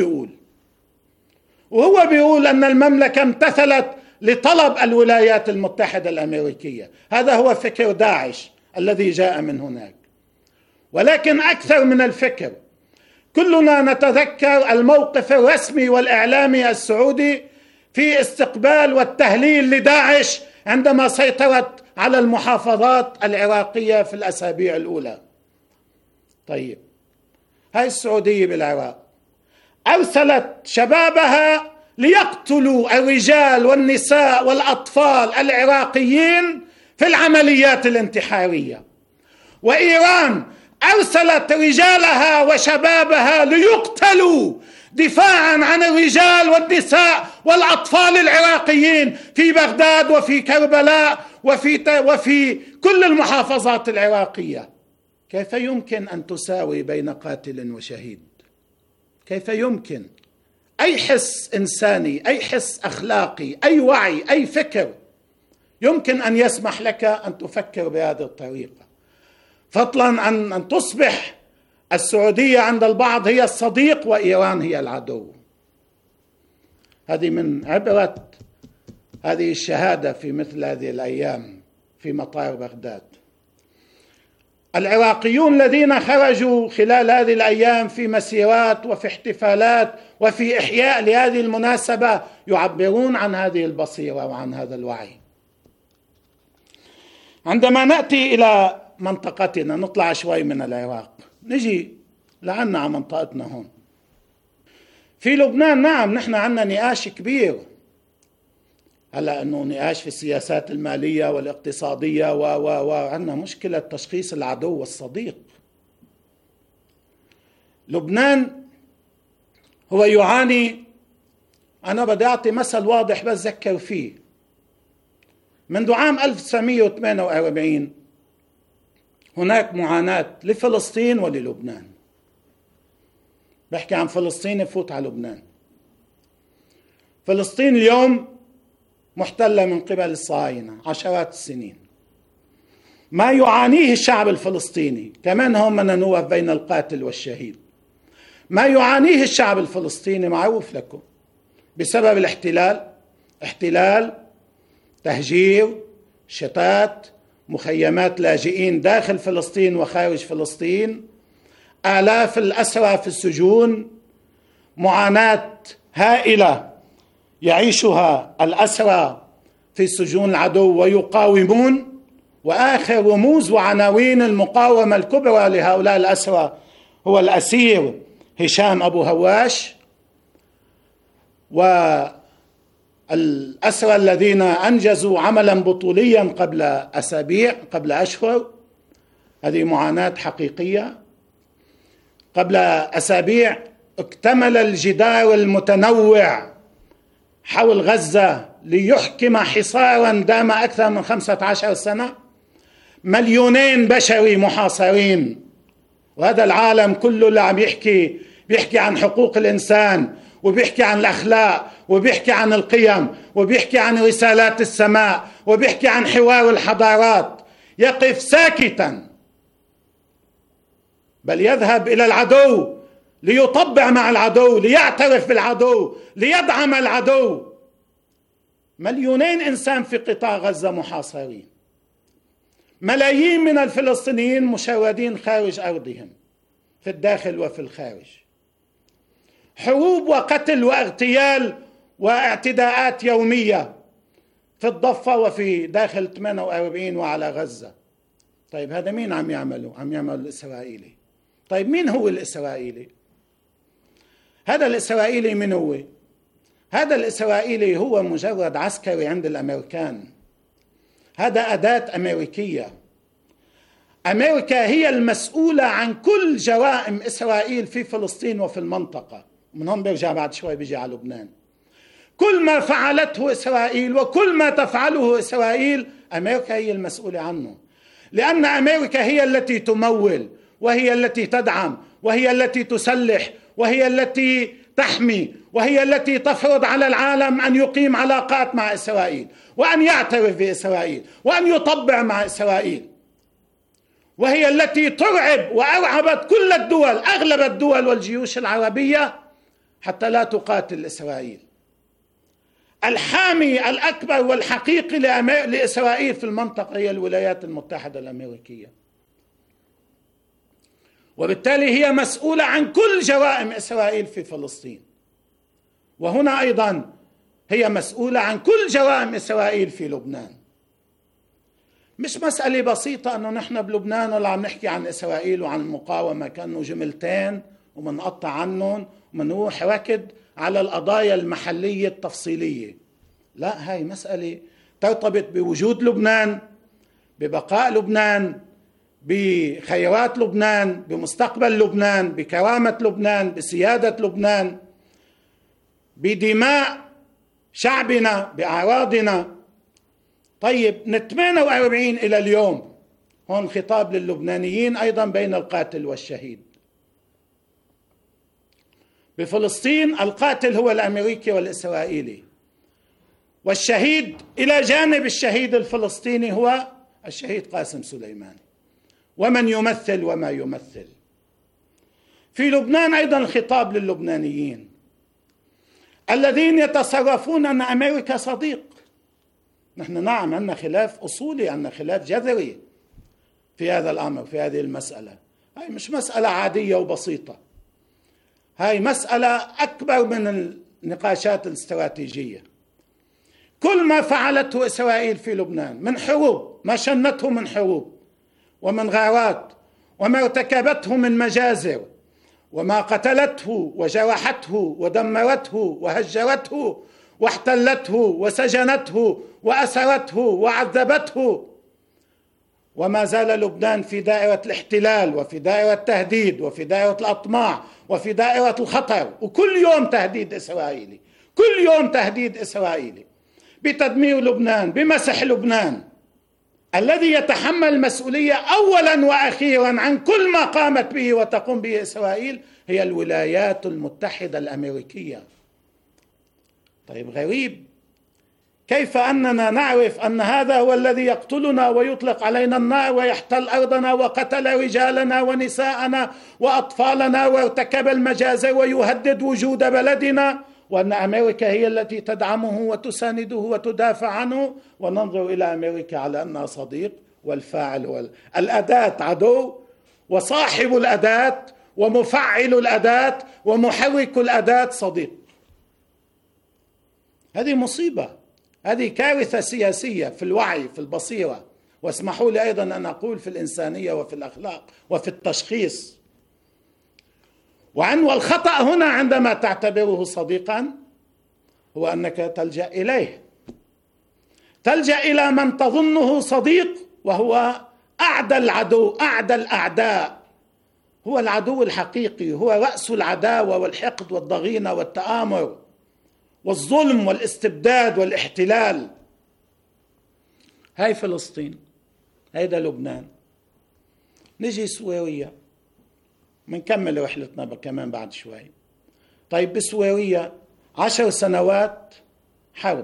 بيقول أن المملكة امتثلت لطلب الولايات المتحدة الأمريكية. هذا هو فكر داعش الذي جاء من هناك. ولكن أكثر من الفكر، كلنا نتذكر الموقف الرسمي والإعلامي السعودي في استقبال والتهليل لداعش عندما سيطرت على المحافظات العراقية في الأسابيع الأولى. طيب، هاي السعودية بالعراق أرسلت شبابها ليقتلوا الرجال والنساء والأطفال العراقيين في العمليات الانتحارية، وإيران أرسلت رجالها وشبابها ليقتلوا دفاعا عن الرجال والنساء والأطفال العراقيين في بغداد وفي كربلاء وفي كل المحافظات العراقية. كيف يمكن أن تساوي بين قاتل وشهيد؟ كيف يمكن؟ أي حس إنساني، أي حس أخلاقي، أي وعي، أي فكر يمكن أن يسمح لك أن تفكر بهذه الطريقة؟ فضلا عن أن تصبح السعودية عند البعض هي الصديق وإيران هي العدو. هذه من عبرة هذه الشهادة في مثل هذه الأيام في مطار بغداد. العراقيون الذين خرجوا خلال هذه الأيام في مسيرات وفي احتفالات وفي إحياء لهذه المناسبة يعبرون عن هذه البصيرة وعن هذا الوعي. عندما نأتي إلى منطقتنا، نطلع شوي من العراق، نجي لعنا على منطقتنا هون في لبنان. نعم، نحن عنا نقاش كبير هلا، انه نقاش في السياسات المالية والاقتصادية وعنا مشكلة تشخيص العدو والصديق. لبنان هو يعاني، أنا بدي أعطي مثل واضح بس ذكر فيه. منذ عام 1948 هناك معاناة لفلسطين وللبنان. بحكي عن فلسطين يفوت على لبنان. فلسطين اليوم محتلة من قبل الصهاينة عشرات السنين. ما يعانيه الشعب الفلسطيني، كمان هم بدنا نوقف بين القاتل والشهيد. ما يعانيه الشعب الفلسطيني معروف لكم، بسبب الاحتلال، احتلال، تهجير، شتات، مخيمات لاجئين داخل فلسطين وخارج فلسطين، آلاف الأسرى في السجون، معاناة هائلة يعيشها الأسرى في سجون العدو ويقاومون. وآخر رموز وعناوين المقاومة الكبرى لهؤلاء الأسرى هو الأسير هشام أبو هواش، والأسرى الذين أنجزوا عملا بطوليا قبل أشهر. هذه معاناة حقيقية. قبل أسابيع اكتمل الجدار المتنوع حول غزة ليحكم حصارا دام أكثر من 15 سنة، 2,000,000 بشري محاصرين، وهذا العالم كله اللي عم بيحكي عن حقوق الإنسان، وبيحكي عن الأخلاق، وبيحكي عن القيم، وبيحكي عن رسالات السماء، وبيحكي عن حوار الحضارات، يقف ساكتا، بل يذهب إلى العدو ليطبع مع العدو، ليعترف بالعدو، ليدعم العدو. 2,000,000 إنسان في قطاع غزة محاصرين، ملايين من الفلسطينيين مشردين خارج أرضهم في الداخل وفي الخارج، حروب وقتل واغتيال واعتداءات يومية في الضفة وفي داخل 48 وعلى غزة. طيب هذا مين عم يعمله؟ عم يعمل الإسرائيلي. طيب مين هو الإسرائيلي؟ هذا الإسرائيلي من هو؟ هذا الإسرائيلي هو مجرد عسكري عند الأمريكان، هذا أداة أمريكية. أمريكا هي المسؤولة عن كل جرائم إسرائيل في فلسطين وفي المنطقة. من هون بيرجع بعد شوي بيجي على لبنان. كل ما فعلته إسرائيل وكل ما تفعله إسرائيل أمريكا هي المسؤولة عنه، لأن أمريكا هي التي تمول، وهي التي تدعم، وهي التي تسلح، وهي التي تحمي، وهي التي تفرض على العالم أن يقيم علاقات مع إسرائيل، وأن يعترف بإسرائيل، وأن يطبع مع إسرائيل، وهي التي ترعب وأرعبت كل الدول، أغلب الدول والجيوش العربية حتى لا تقاتل إسرائيل. الحامي الأكبر والحقيقي لإسرائيل في المنطقة هي الولايات المتحدة الأمريكية، وبالتالي هي مسؤولة عن كل جرائم إسرائيل في فلسطين، وهنا أيضا هي مسؤولة عن كل جرائم إسرائيل في لبنان. مش مسألة بسيطة أنه نحن بلبنان ولا عم نحكي عن إسرائيل وعن المقاومة كأنه جملتين ومنقطع عنهم ومنروح ركض على القضايا المحلية التفصيلية. لا، هاي مسألة ترتبط بوجود لبنان، ببقاء لبنان، بخيرات لبنان، بمستقبل لبنان، بكرامة لبنان، بسيادة لبنان، بدماء شعبنا، بأعراضنا. طيب من 48 إلى اليوم، هون خطاب للبنانيين أيضا بين القاتل والشهيد. بفلسطين القاتل هو الأمريكي والإسرائيلي، والشهيد إلى جانب الشهيد الفلسطيني هو الشهيد قاسم سليماني ومن يمثل وما يمثل. في لبنان أيضا الخطاب للبنانيين الذين يتصرفون أن أمريكا صديق. نحن نعم عندنا خلاف أصولي، عندنا خلاف جذري في هذا الأمر، في هذه المسألة. هاي مش مسألة عادية وبسيطة، هاي مسألة أكبر من النقاشات الاستراتيجية. كل ما فعلته إسرائيل في لبنان من حروب، ما شنته من حروب ومن غارات، وما ارتكبته من مجازر، وما قتلته وجرحته ودمرته وهجرته واحتلته وسجنته وأسرته وعذبته، وما زال لبنان في دائرة الاحتلال وفي دائرة التهديد وفي دائرة الأطماع وفي دائرة الخطر، وكل يوم تهديد إسرائيلي، كل يوم تهديد إسرائيلي بتدمير لبنان، بمسح لبنان. الذي يتحمل المسؤولية أولا وأخيرا عن كل ما قامت به وتقوم به إسرائيل هي الولايات المتحدة الأمريكية. طيب غريب كيف أننا نعرف أن هذا هو الذي يقتلنا ويطلق علينا النار ويحتل أرضنا وقتل رجالنا ونساءنا وأطفالنا وارتكب المجازر ويهدد وجود بلدنا، وأن أمريكا هي التي تدعمه وتسانده وتدافع عنه، وننظر إلى أمريكا على أنها صديق والفاعل الأداة عدو، وصاحب الأداة ومفعل الأداة ومحرك الأداة صديق. هذه مصيبة، هذه كارثة سياسية في الوعي، في البصيرة، واسمحوا لي أيضا أن أقول في الإنسانية وفي الأخلاق وفي التشخيص. والخطأ هنا عندما تعتبره صديقا هو أنك تلجأ إليه، تلجأ إلى من تظنه صديق وهو أعدى العدو، أعدى الأعداء، هو العدو الحقيقي، هو رأس العداوة والحقد والضغينة والتآمر والظلم والاستبداد والاحتلال. هاي فلسطين، هيدا لبنان. نجي سوريا، منكمل رحلتنا كمان بعد شوي. طيب بسوريا 10 سنوات حرب،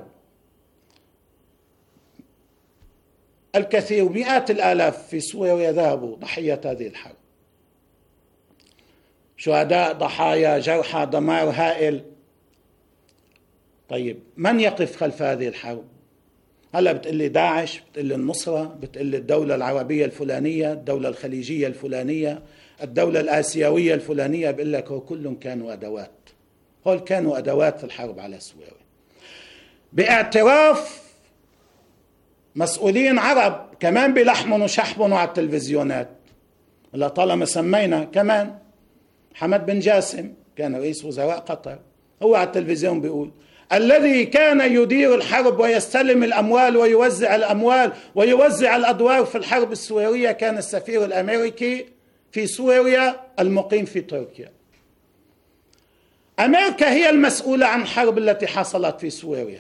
الكثير مئات الآلاف في سوريا ذهبوا ضحية هذه الحرب، شهداء، ضحايا، جرحى، دمار هائل. طيب من يقف خلف هذه الحرب؟ هلا بتقلي داعش، بتقلي النصرة، بتقلي الدولة العربية الفلانية، الدولة الخليجية الفلانية، الدولة الآسيوية الفلانية. بقول لك هو كلهم كانوا أدوات، هول كانوا أدوات في الحرب على سوريا، باعتراف مسؤولين عرب كمان بلحمهم وشحمهم على التلفزيونات. لطالما سمينا كمان حمد بن جاسم كان رئيس وزراء قطر، هو على التلفزيون بيقول الذي كان يدير الحرب ويستلم الأموال ويوزع الأموال ويوزع الأدوار في الحرب السورية كان السفير الأمريكي في سوريا المقيم في تركيا. أمريكا هي المسؤولة عن الحرب التي حصلت في سوريا.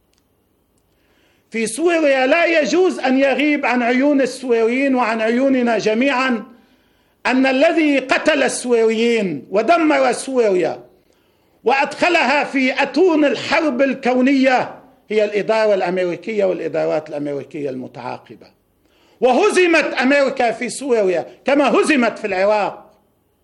في سوريا لا يجوز أن يغيب عن عيون السوريين وعن عيوننا جميعا أن الذي قتل السوريين ودمر سوريا وأدخلها في أتون الحرب الكونية هي الإدارة الأمريكية والإدارات الأمريكية المتعاقبة. وهزمت أمريكا في سوريا كما هزمت في العراق.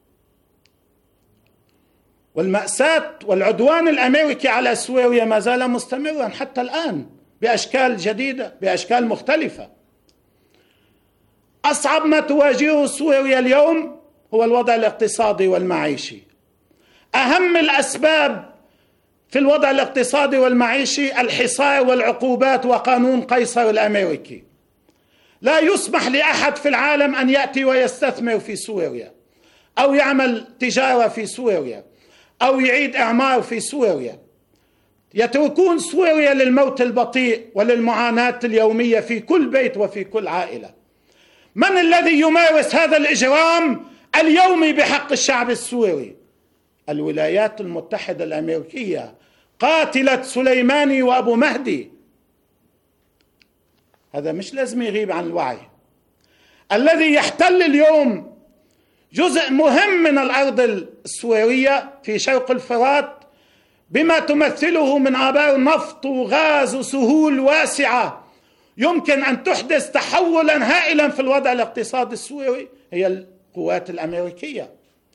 والمأساة والعدوان الأمريكي على سوريا ما زال مستمرا حتى الآن بأشكال جديدة، بأشكال مختلفة. أصعب ما تواجهه سوريا اليوم هو الوضع الاقتصادي والمعيشي. أهم الأسباب في الوضع الاقتصادي والمعيشي الحصار والعقوبات وقانون قيصر الأمريكي. لا يسمح لأحد في العالم أن يأتي ويستثمر في سوريا أو يعمل تجارة في سوريا أو يعيد إعمار في سوريا. يتركون سوريا للموت البطيء وللمعاناة اليومية في كل بيت وفي كل عائلة. من الذي يمارس هذا الإجرام اليومي بحق الشعب السوري؟ الولايات المتحدة الأمريكية، قاتلة سليماني وأبو مهدي. هذا مش لازم يغيب عن الوعي. الذي يحتل اليوم جزء مهم من الأرض السورية في شرق الفرات بما تمثله من آبار نفط وغاز وسهول واسعة يمكن أن تحدث تحولا هائلا في الوضع الاقتصادي السوري هي القوات الأمريكية.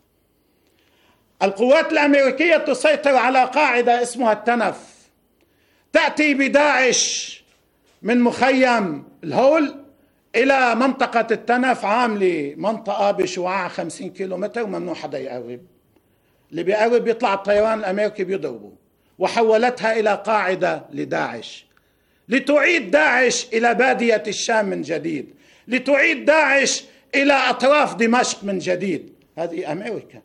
القوات الأمريكية تسيطر على قاعدة اسمها التنف، تأتي بداعش من مخيم الهول إلى منطقة التنف، عاملة منطقة بشعاع 50 كيلومتر وممنوع حدا يقرب. اللي بيقرب يطلع الطيران الأمريكي بيضربه. وحولتها إلى قاعدة لداعش لتعيد داعش إلى بادية الشام من جديد، لتعيد داعش إلى أطراف دمشق من جديد. هذه أمريكا.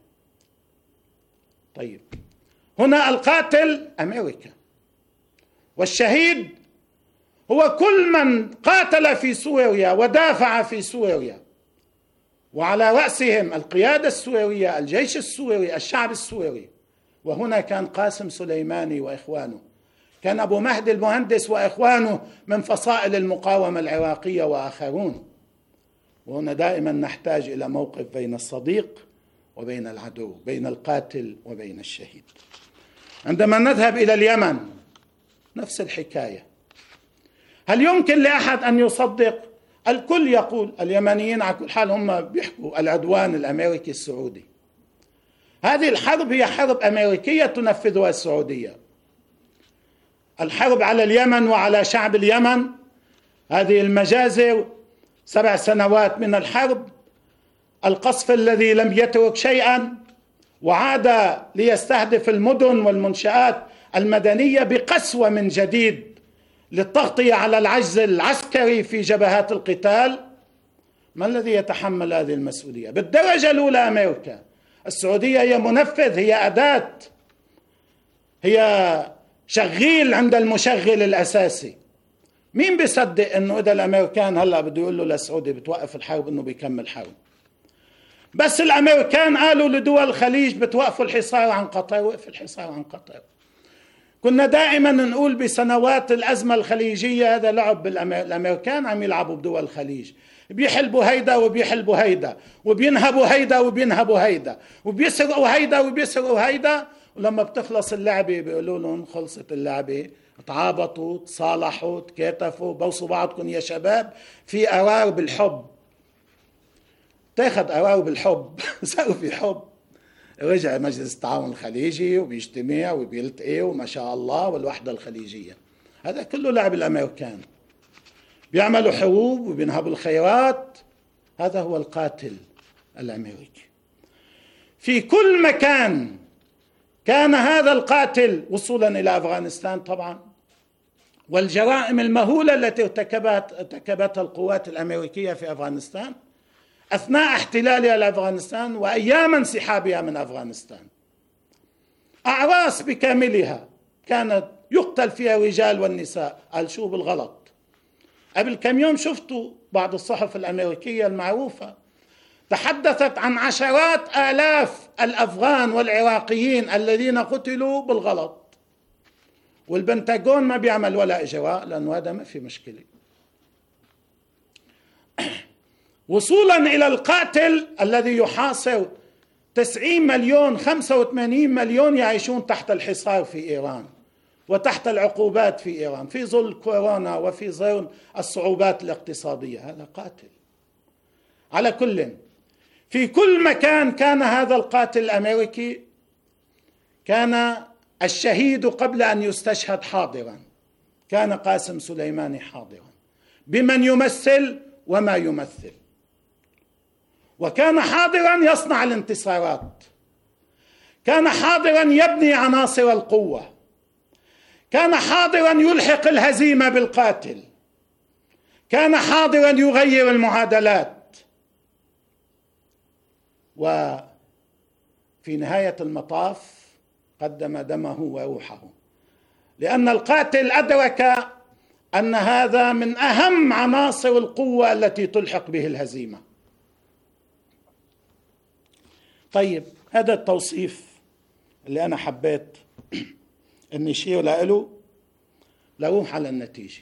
طيب هنا القاتل أمريكا، والشهيد هو كل من قاتل في سوريا ودافع في سوريا، وعلى رأسهم القيادة السورية، الجيش السوري، الشعب السوري. وهنا كان قاسم سليماني وإخوانه، كان أبو مهدي المهندس وإخوانه من فصائل المقاومة العراقية وآخرون. وهنا دائما نحتاج إلى موقف بين الصديق وبين العدو، بين القاتل وبين الشهيد. عندما نذهب إلى اليمن نفس الحكاية. هل يمكن لأحد أن يصدق؟ الكل يقول، اليمنيين على كل حال هم بيحكوا العدوان الأمريكي السعودي. هذه الحرب هي حرب أمريكية تنفذها السعودية. الحرب على اليمن وعلى شعب اليمن، هذه المجازر 7 سنوات من الحرب، القصف الذي لم يترك شيئا، وعاد ليستهدف المدن والمنشآت المدنية بقسوة من جديد للتغطية على العجز العسكري في جبهات القتال. ما الذي يتحمل هذه المسؤولية؟ بالدرجة الأولى أمريكا. السعودية هي منفذ، هي أداة، هي شغيل عند المشغل الأساسي. مين بيصدق أنه إذا الأمريكان هلأ بده يقول له للسعودي بتوقف الحرب أنه بيكمل حرب؟ بس الأمريكان قالوا لدول الخليج بتوقفوا الحصار عن قطر، وقف الحصار عن قطر. كنا دائما نقول بسنوات الأزمة الخليجية هذا لعب الأمريكان عم يلعبوا بدول الخليج، بيحلبوا هيدا وبيحلبوا هيدا، وبينهبوا هيدا وبينهبوا هيدا، وبيسرقوا هيدا وبيسرقوا هيدا، ولما بتخلص اللعبة بيقولوا لهم خلصت اللعبة، تعابطوا، تصالحوا، تكاتفوا، بوصوا بعضكم يا شباب، في قرار بالحب. تاخد قرار بالحب صاروا في حب. رجع مجلس التعاون الخليجي وبيجتمع وبيلتقي وما شاء الله، والوحدة الخليجية. هذا كله لعب الأمريكان، بيعملوا حروب وبينهبوا الخيرات. هذا هو القاتل الأمريكي. في كل مكان كان هذا القاتل، وصولا إلى أفغانستان طبعا، والجرائم المهولة التي ارتكبتها القوات الأمريكية في أفغانستان أثناء احتلالها لأفغانستان وأيام انسحابها من أفغانستان. أعراس بكاملها كانت يقتل فيها الرجال والنساء. قال شو بالغلط؟ قبل كم يوم شفتوا بعض الصحف الأمريكية المعروفة تحدثت عن عشرات آلاف الأفغان والعراقيين الذين قتلوا بالغلط، والبنتاغون ما بيعمل ولا إجراء لأنه هذا ما في مشكلة. وصولا إلى القاتل الذي يحاصر 90 مليون 85 مليون يعيشون تحت الحصار في إيران وتحت العقوبات في إيران في ظل كورونا وفي ظل الصعوبات الاقتصادية. هذا قاتل. على كل، في كل مكان كان هذا القاتل الأمريكي، كان الشهيد قبل أن يستشهد حاضرا. كان قاسم سليماني حاضرا بمن يمثل وما يمثل، وكان حاضرا يصنع الانتصارات، كان حاضرا يبني عناصر القوة، كان حاضرا يلحق الهزيمة بالقاتل، كان حاضرا يغير المعادلات. وفي نهاية المطاف قدم دمه وروحه، لأن القاتل أدرك أن هذا من أهم عناصر القوة التي تلحق به الهزيمة. طيب، هذا التوصيف اللي أنا حبيت أن أشير له لروح على النتيجة.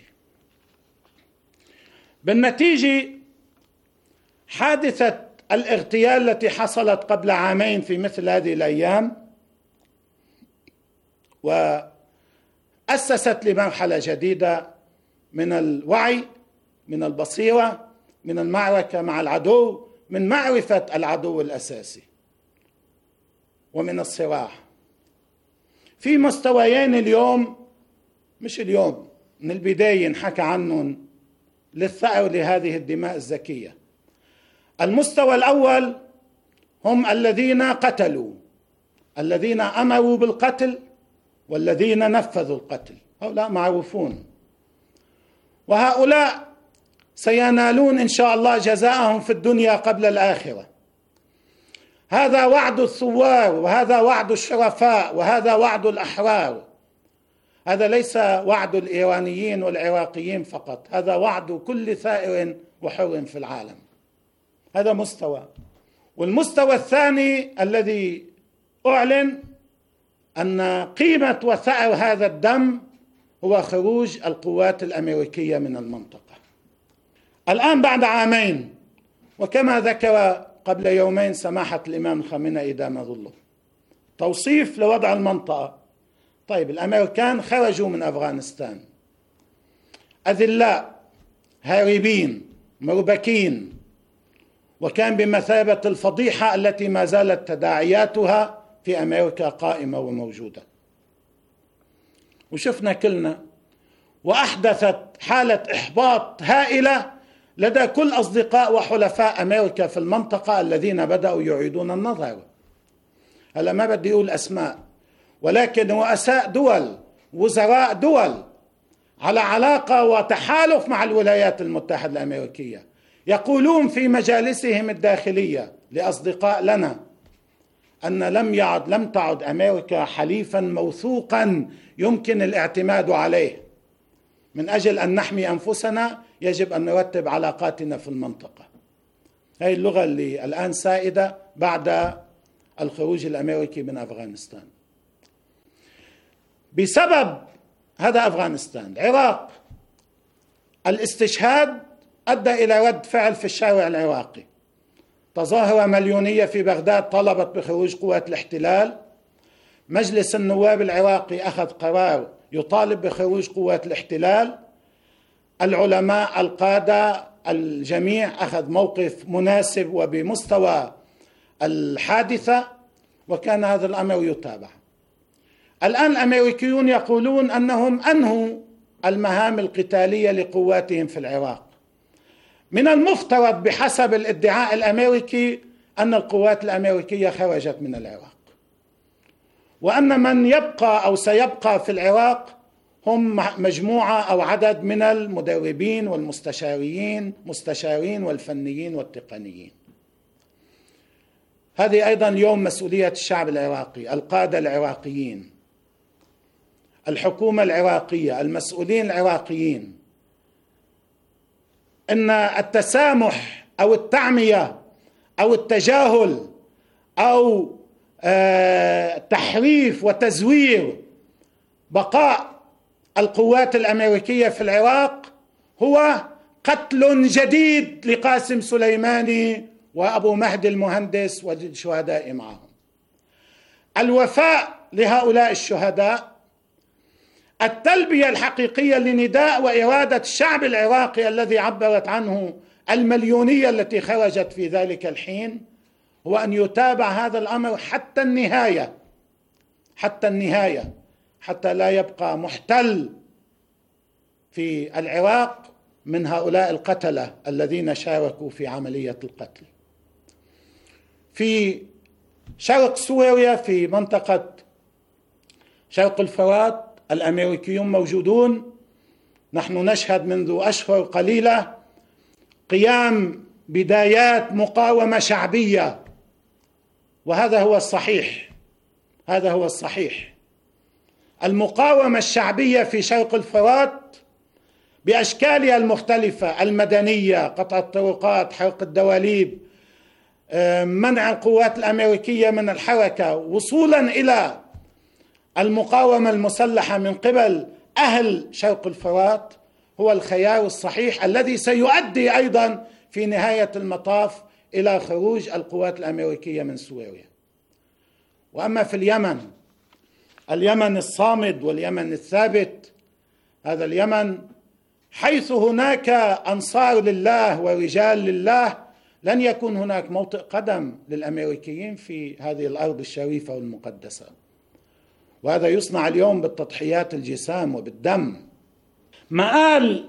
بالنتيجة حادثة الاغتيال التي حصلت قبل عامين في مثل هذه الأيام وأسست لمرحلة جديدة من الوعي، من البصيرة، من المعركة مع العدو، من معرفة العدو الأساسي، ومن الصراع في مستويين. اليوم، مش اليوم، من البداية نحكى عنهم للثأر لهذه الدماء الزكية. المستوى الأول هم الذين قتلوا، الذين أمروا بالقتل والذين نفذوا القتل. هؤلاء معروفون، وهؤلاء سينالون إن شاء الله جزاءهم في الدنيا قبل الآخرة. هذا وعد الثوار، وهذا وعد الشرفاء، وهذا وعد الأحرار. هذا ليس وعد الإيرانيين والعراقيين فقط، هذا وعد كل ثائر وحر في العالم. هذا مستوى. والمستوى الثاني الذي أعلن أن قيمة وثأر هذا الدم هو خروج القوات الأمريكية من المنطقة. الآن بعد عامين، وكما ذكر قبل يومين سماحة الإمام الخامنئي دام ظله، توصيف لوضع المنطقة. طيب، الأمريكان خرجوا من أفغانستان أذلاء، هاربين، مربكين، وكان بمثابة الفضيحة التي ما زالت تداعياتها في أمريكا قائمة وموجودة. وشفنا كلنا، وأحدثت حالة إحباط هائلة لدى كل أصدقاء وحلفاء أمريكا في المنطقة الذين بدأوا يعيدون النظر. هلا ما بدي أقول أسماء، ولكن رؤساء دول، وزراء دول على علاقة وتحالف مع الولايات المتحدة الأمريكية يقولون في مجالسهم الداخلية لأصدقاء لنا أن لم تعد أمريكا حليفا موثوقا يمكن الاعتماد عليه. من أجل أن نحمي أنفسنا يجب أن نرتب علاقاتنا في المنطقة. هذه اللغة اللي الآن سائدة بعد الخروج الأمريكي من أفغانستان. بسبب هذا أفغانستان، العراق، الاستشهاد أدى إلى رد فعل في الشارع العراقي. تظاهرة مليونية في بغداد طلبت بخروج قوات الاحتلال. مجلس النواب العراقي أخذ قرار يطالب بخروج قوات الاحتلال. العلماء، القادة، الجميع أخذ موقف مناسب وبمستوى الحادثة، وكان هذا الأمر يتابع. الآن الأمريكيون يقولون أنهم أنهوا المهام القتالية لقواتهم في العراق. من المفترض بحسب الادعاء الأمريكي أن القوات الأمريكية خرجت من العراق، وأن من يبقى أو سيبقى في العراق هم مجموعة أو عدد من المدربين والمستشارين والفنيين والتقنيين. هذه أيضا اليوم مسؤولية الشعب العراقي، القادة العراقيين، الحكومة العراقية، المسؤولين العراقيين، إن التسامح أو التعمية أو التجاهل أو تحريف وتزوير بقاء القوات الأمريكية في العراق هو قتل جديد لقاسم سليماني وأبو مهدي المهندس والشهداء معهم. الوفاء لهؤلاء الشهداء، التلبية الحقيقية لنداء وإرادة الشعب العراقي الذي عبرت عنه المليونية التي خرجت في ذلك الحين، هو أن يتابع هذا الأمر حتى النهاية، حتى لا يبقى محتل في العراق من هؤلاء القتلة الذين شاركوا في عملية القتل. في شرق سوريا، في منطقة شرق الفرات، الأمريكيون موجودون. نحن نشهد منذ أشهر قليلة قيام بدايات مقاومة شعبية، وهذا هو الصحيح. المقاومة الشعبية في شرق الفرات بأشكالها المختلفة، المدنية، قطع الطرقات، حرق الدواليب، منع القوات الأمريكية من الحركة، وصولا إلى المقاومة المسلحة من قبل أهل شرق الفرات، هو الخيار الصحيح الذي سيؤدي أيضا في نهاية المطاف إلى خروج القوات الأمريكية من سوريا. وأما في اليمن الصامد واليمن الثابت، هذا اليمن حيث هناك أنصار لله ورجال لله لن يكون هناك موطئ قدم للأمريكيين في هذه الأرض الشريفة والمقدسة، وهذا يصنع اليوم بالتضحيات الجسام وبالدم. مآل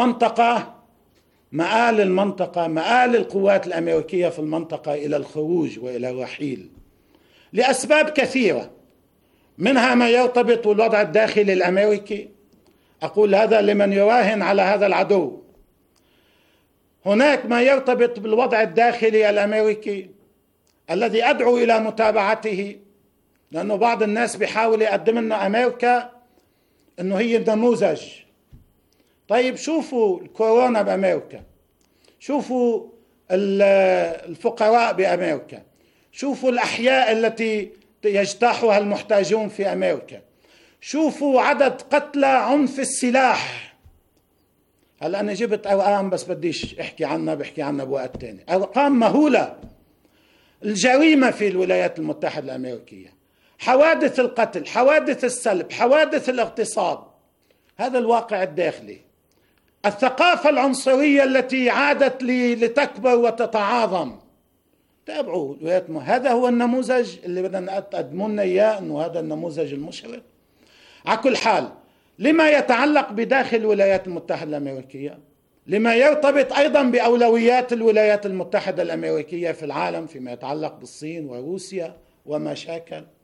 القوات الأمريكية في المنطقة إلى الخروج وإلى الرحيل لأسباب كثيرة، منها ما يرتبط بالوضع الداخلي الأمريكي. أقول هذا لمن يراهن على هذا العدو. هناك ما يرتبط بالوضع الداخلي الأمريكي الذي أدعو إلى متابعته، لأنه بعض الناس بيحاول يقدم لنا أمريكا أنه هي النموذج. طيب شوفوا الكورونا بأمريكا، شوفوا الفقراء بأمريكا، شوفوا الأحياء التي يجتاحها المحتاجون في أمريكا، شوفوا عدد قتلى عنف السلاح. هلا أنا جبت أرقام بس بديش بحكي عنها بوقت تاني، أرقام مهولة. الجريمة في الولايات المتحدة الأمريكية، حوادث القتل، حوادث السلب، حوادث الاغتصاب، هذا الواقع الداخلي. الثقافة العنصرية التي عادت لتكبر وتتعاظم. تابعوا هذا هو النموذج اللي بدنا نقدموا لنا إياه، أنه هذا النموذج المشرف. على كل حال، لما يتعلق بداخل الولايات المتحدة الأمريكية، لما يرتبط أيضا بأولويات الولايات المتحدة الأمريكية في العالم فيما يتعلق بالصين وروسيا ومشاكل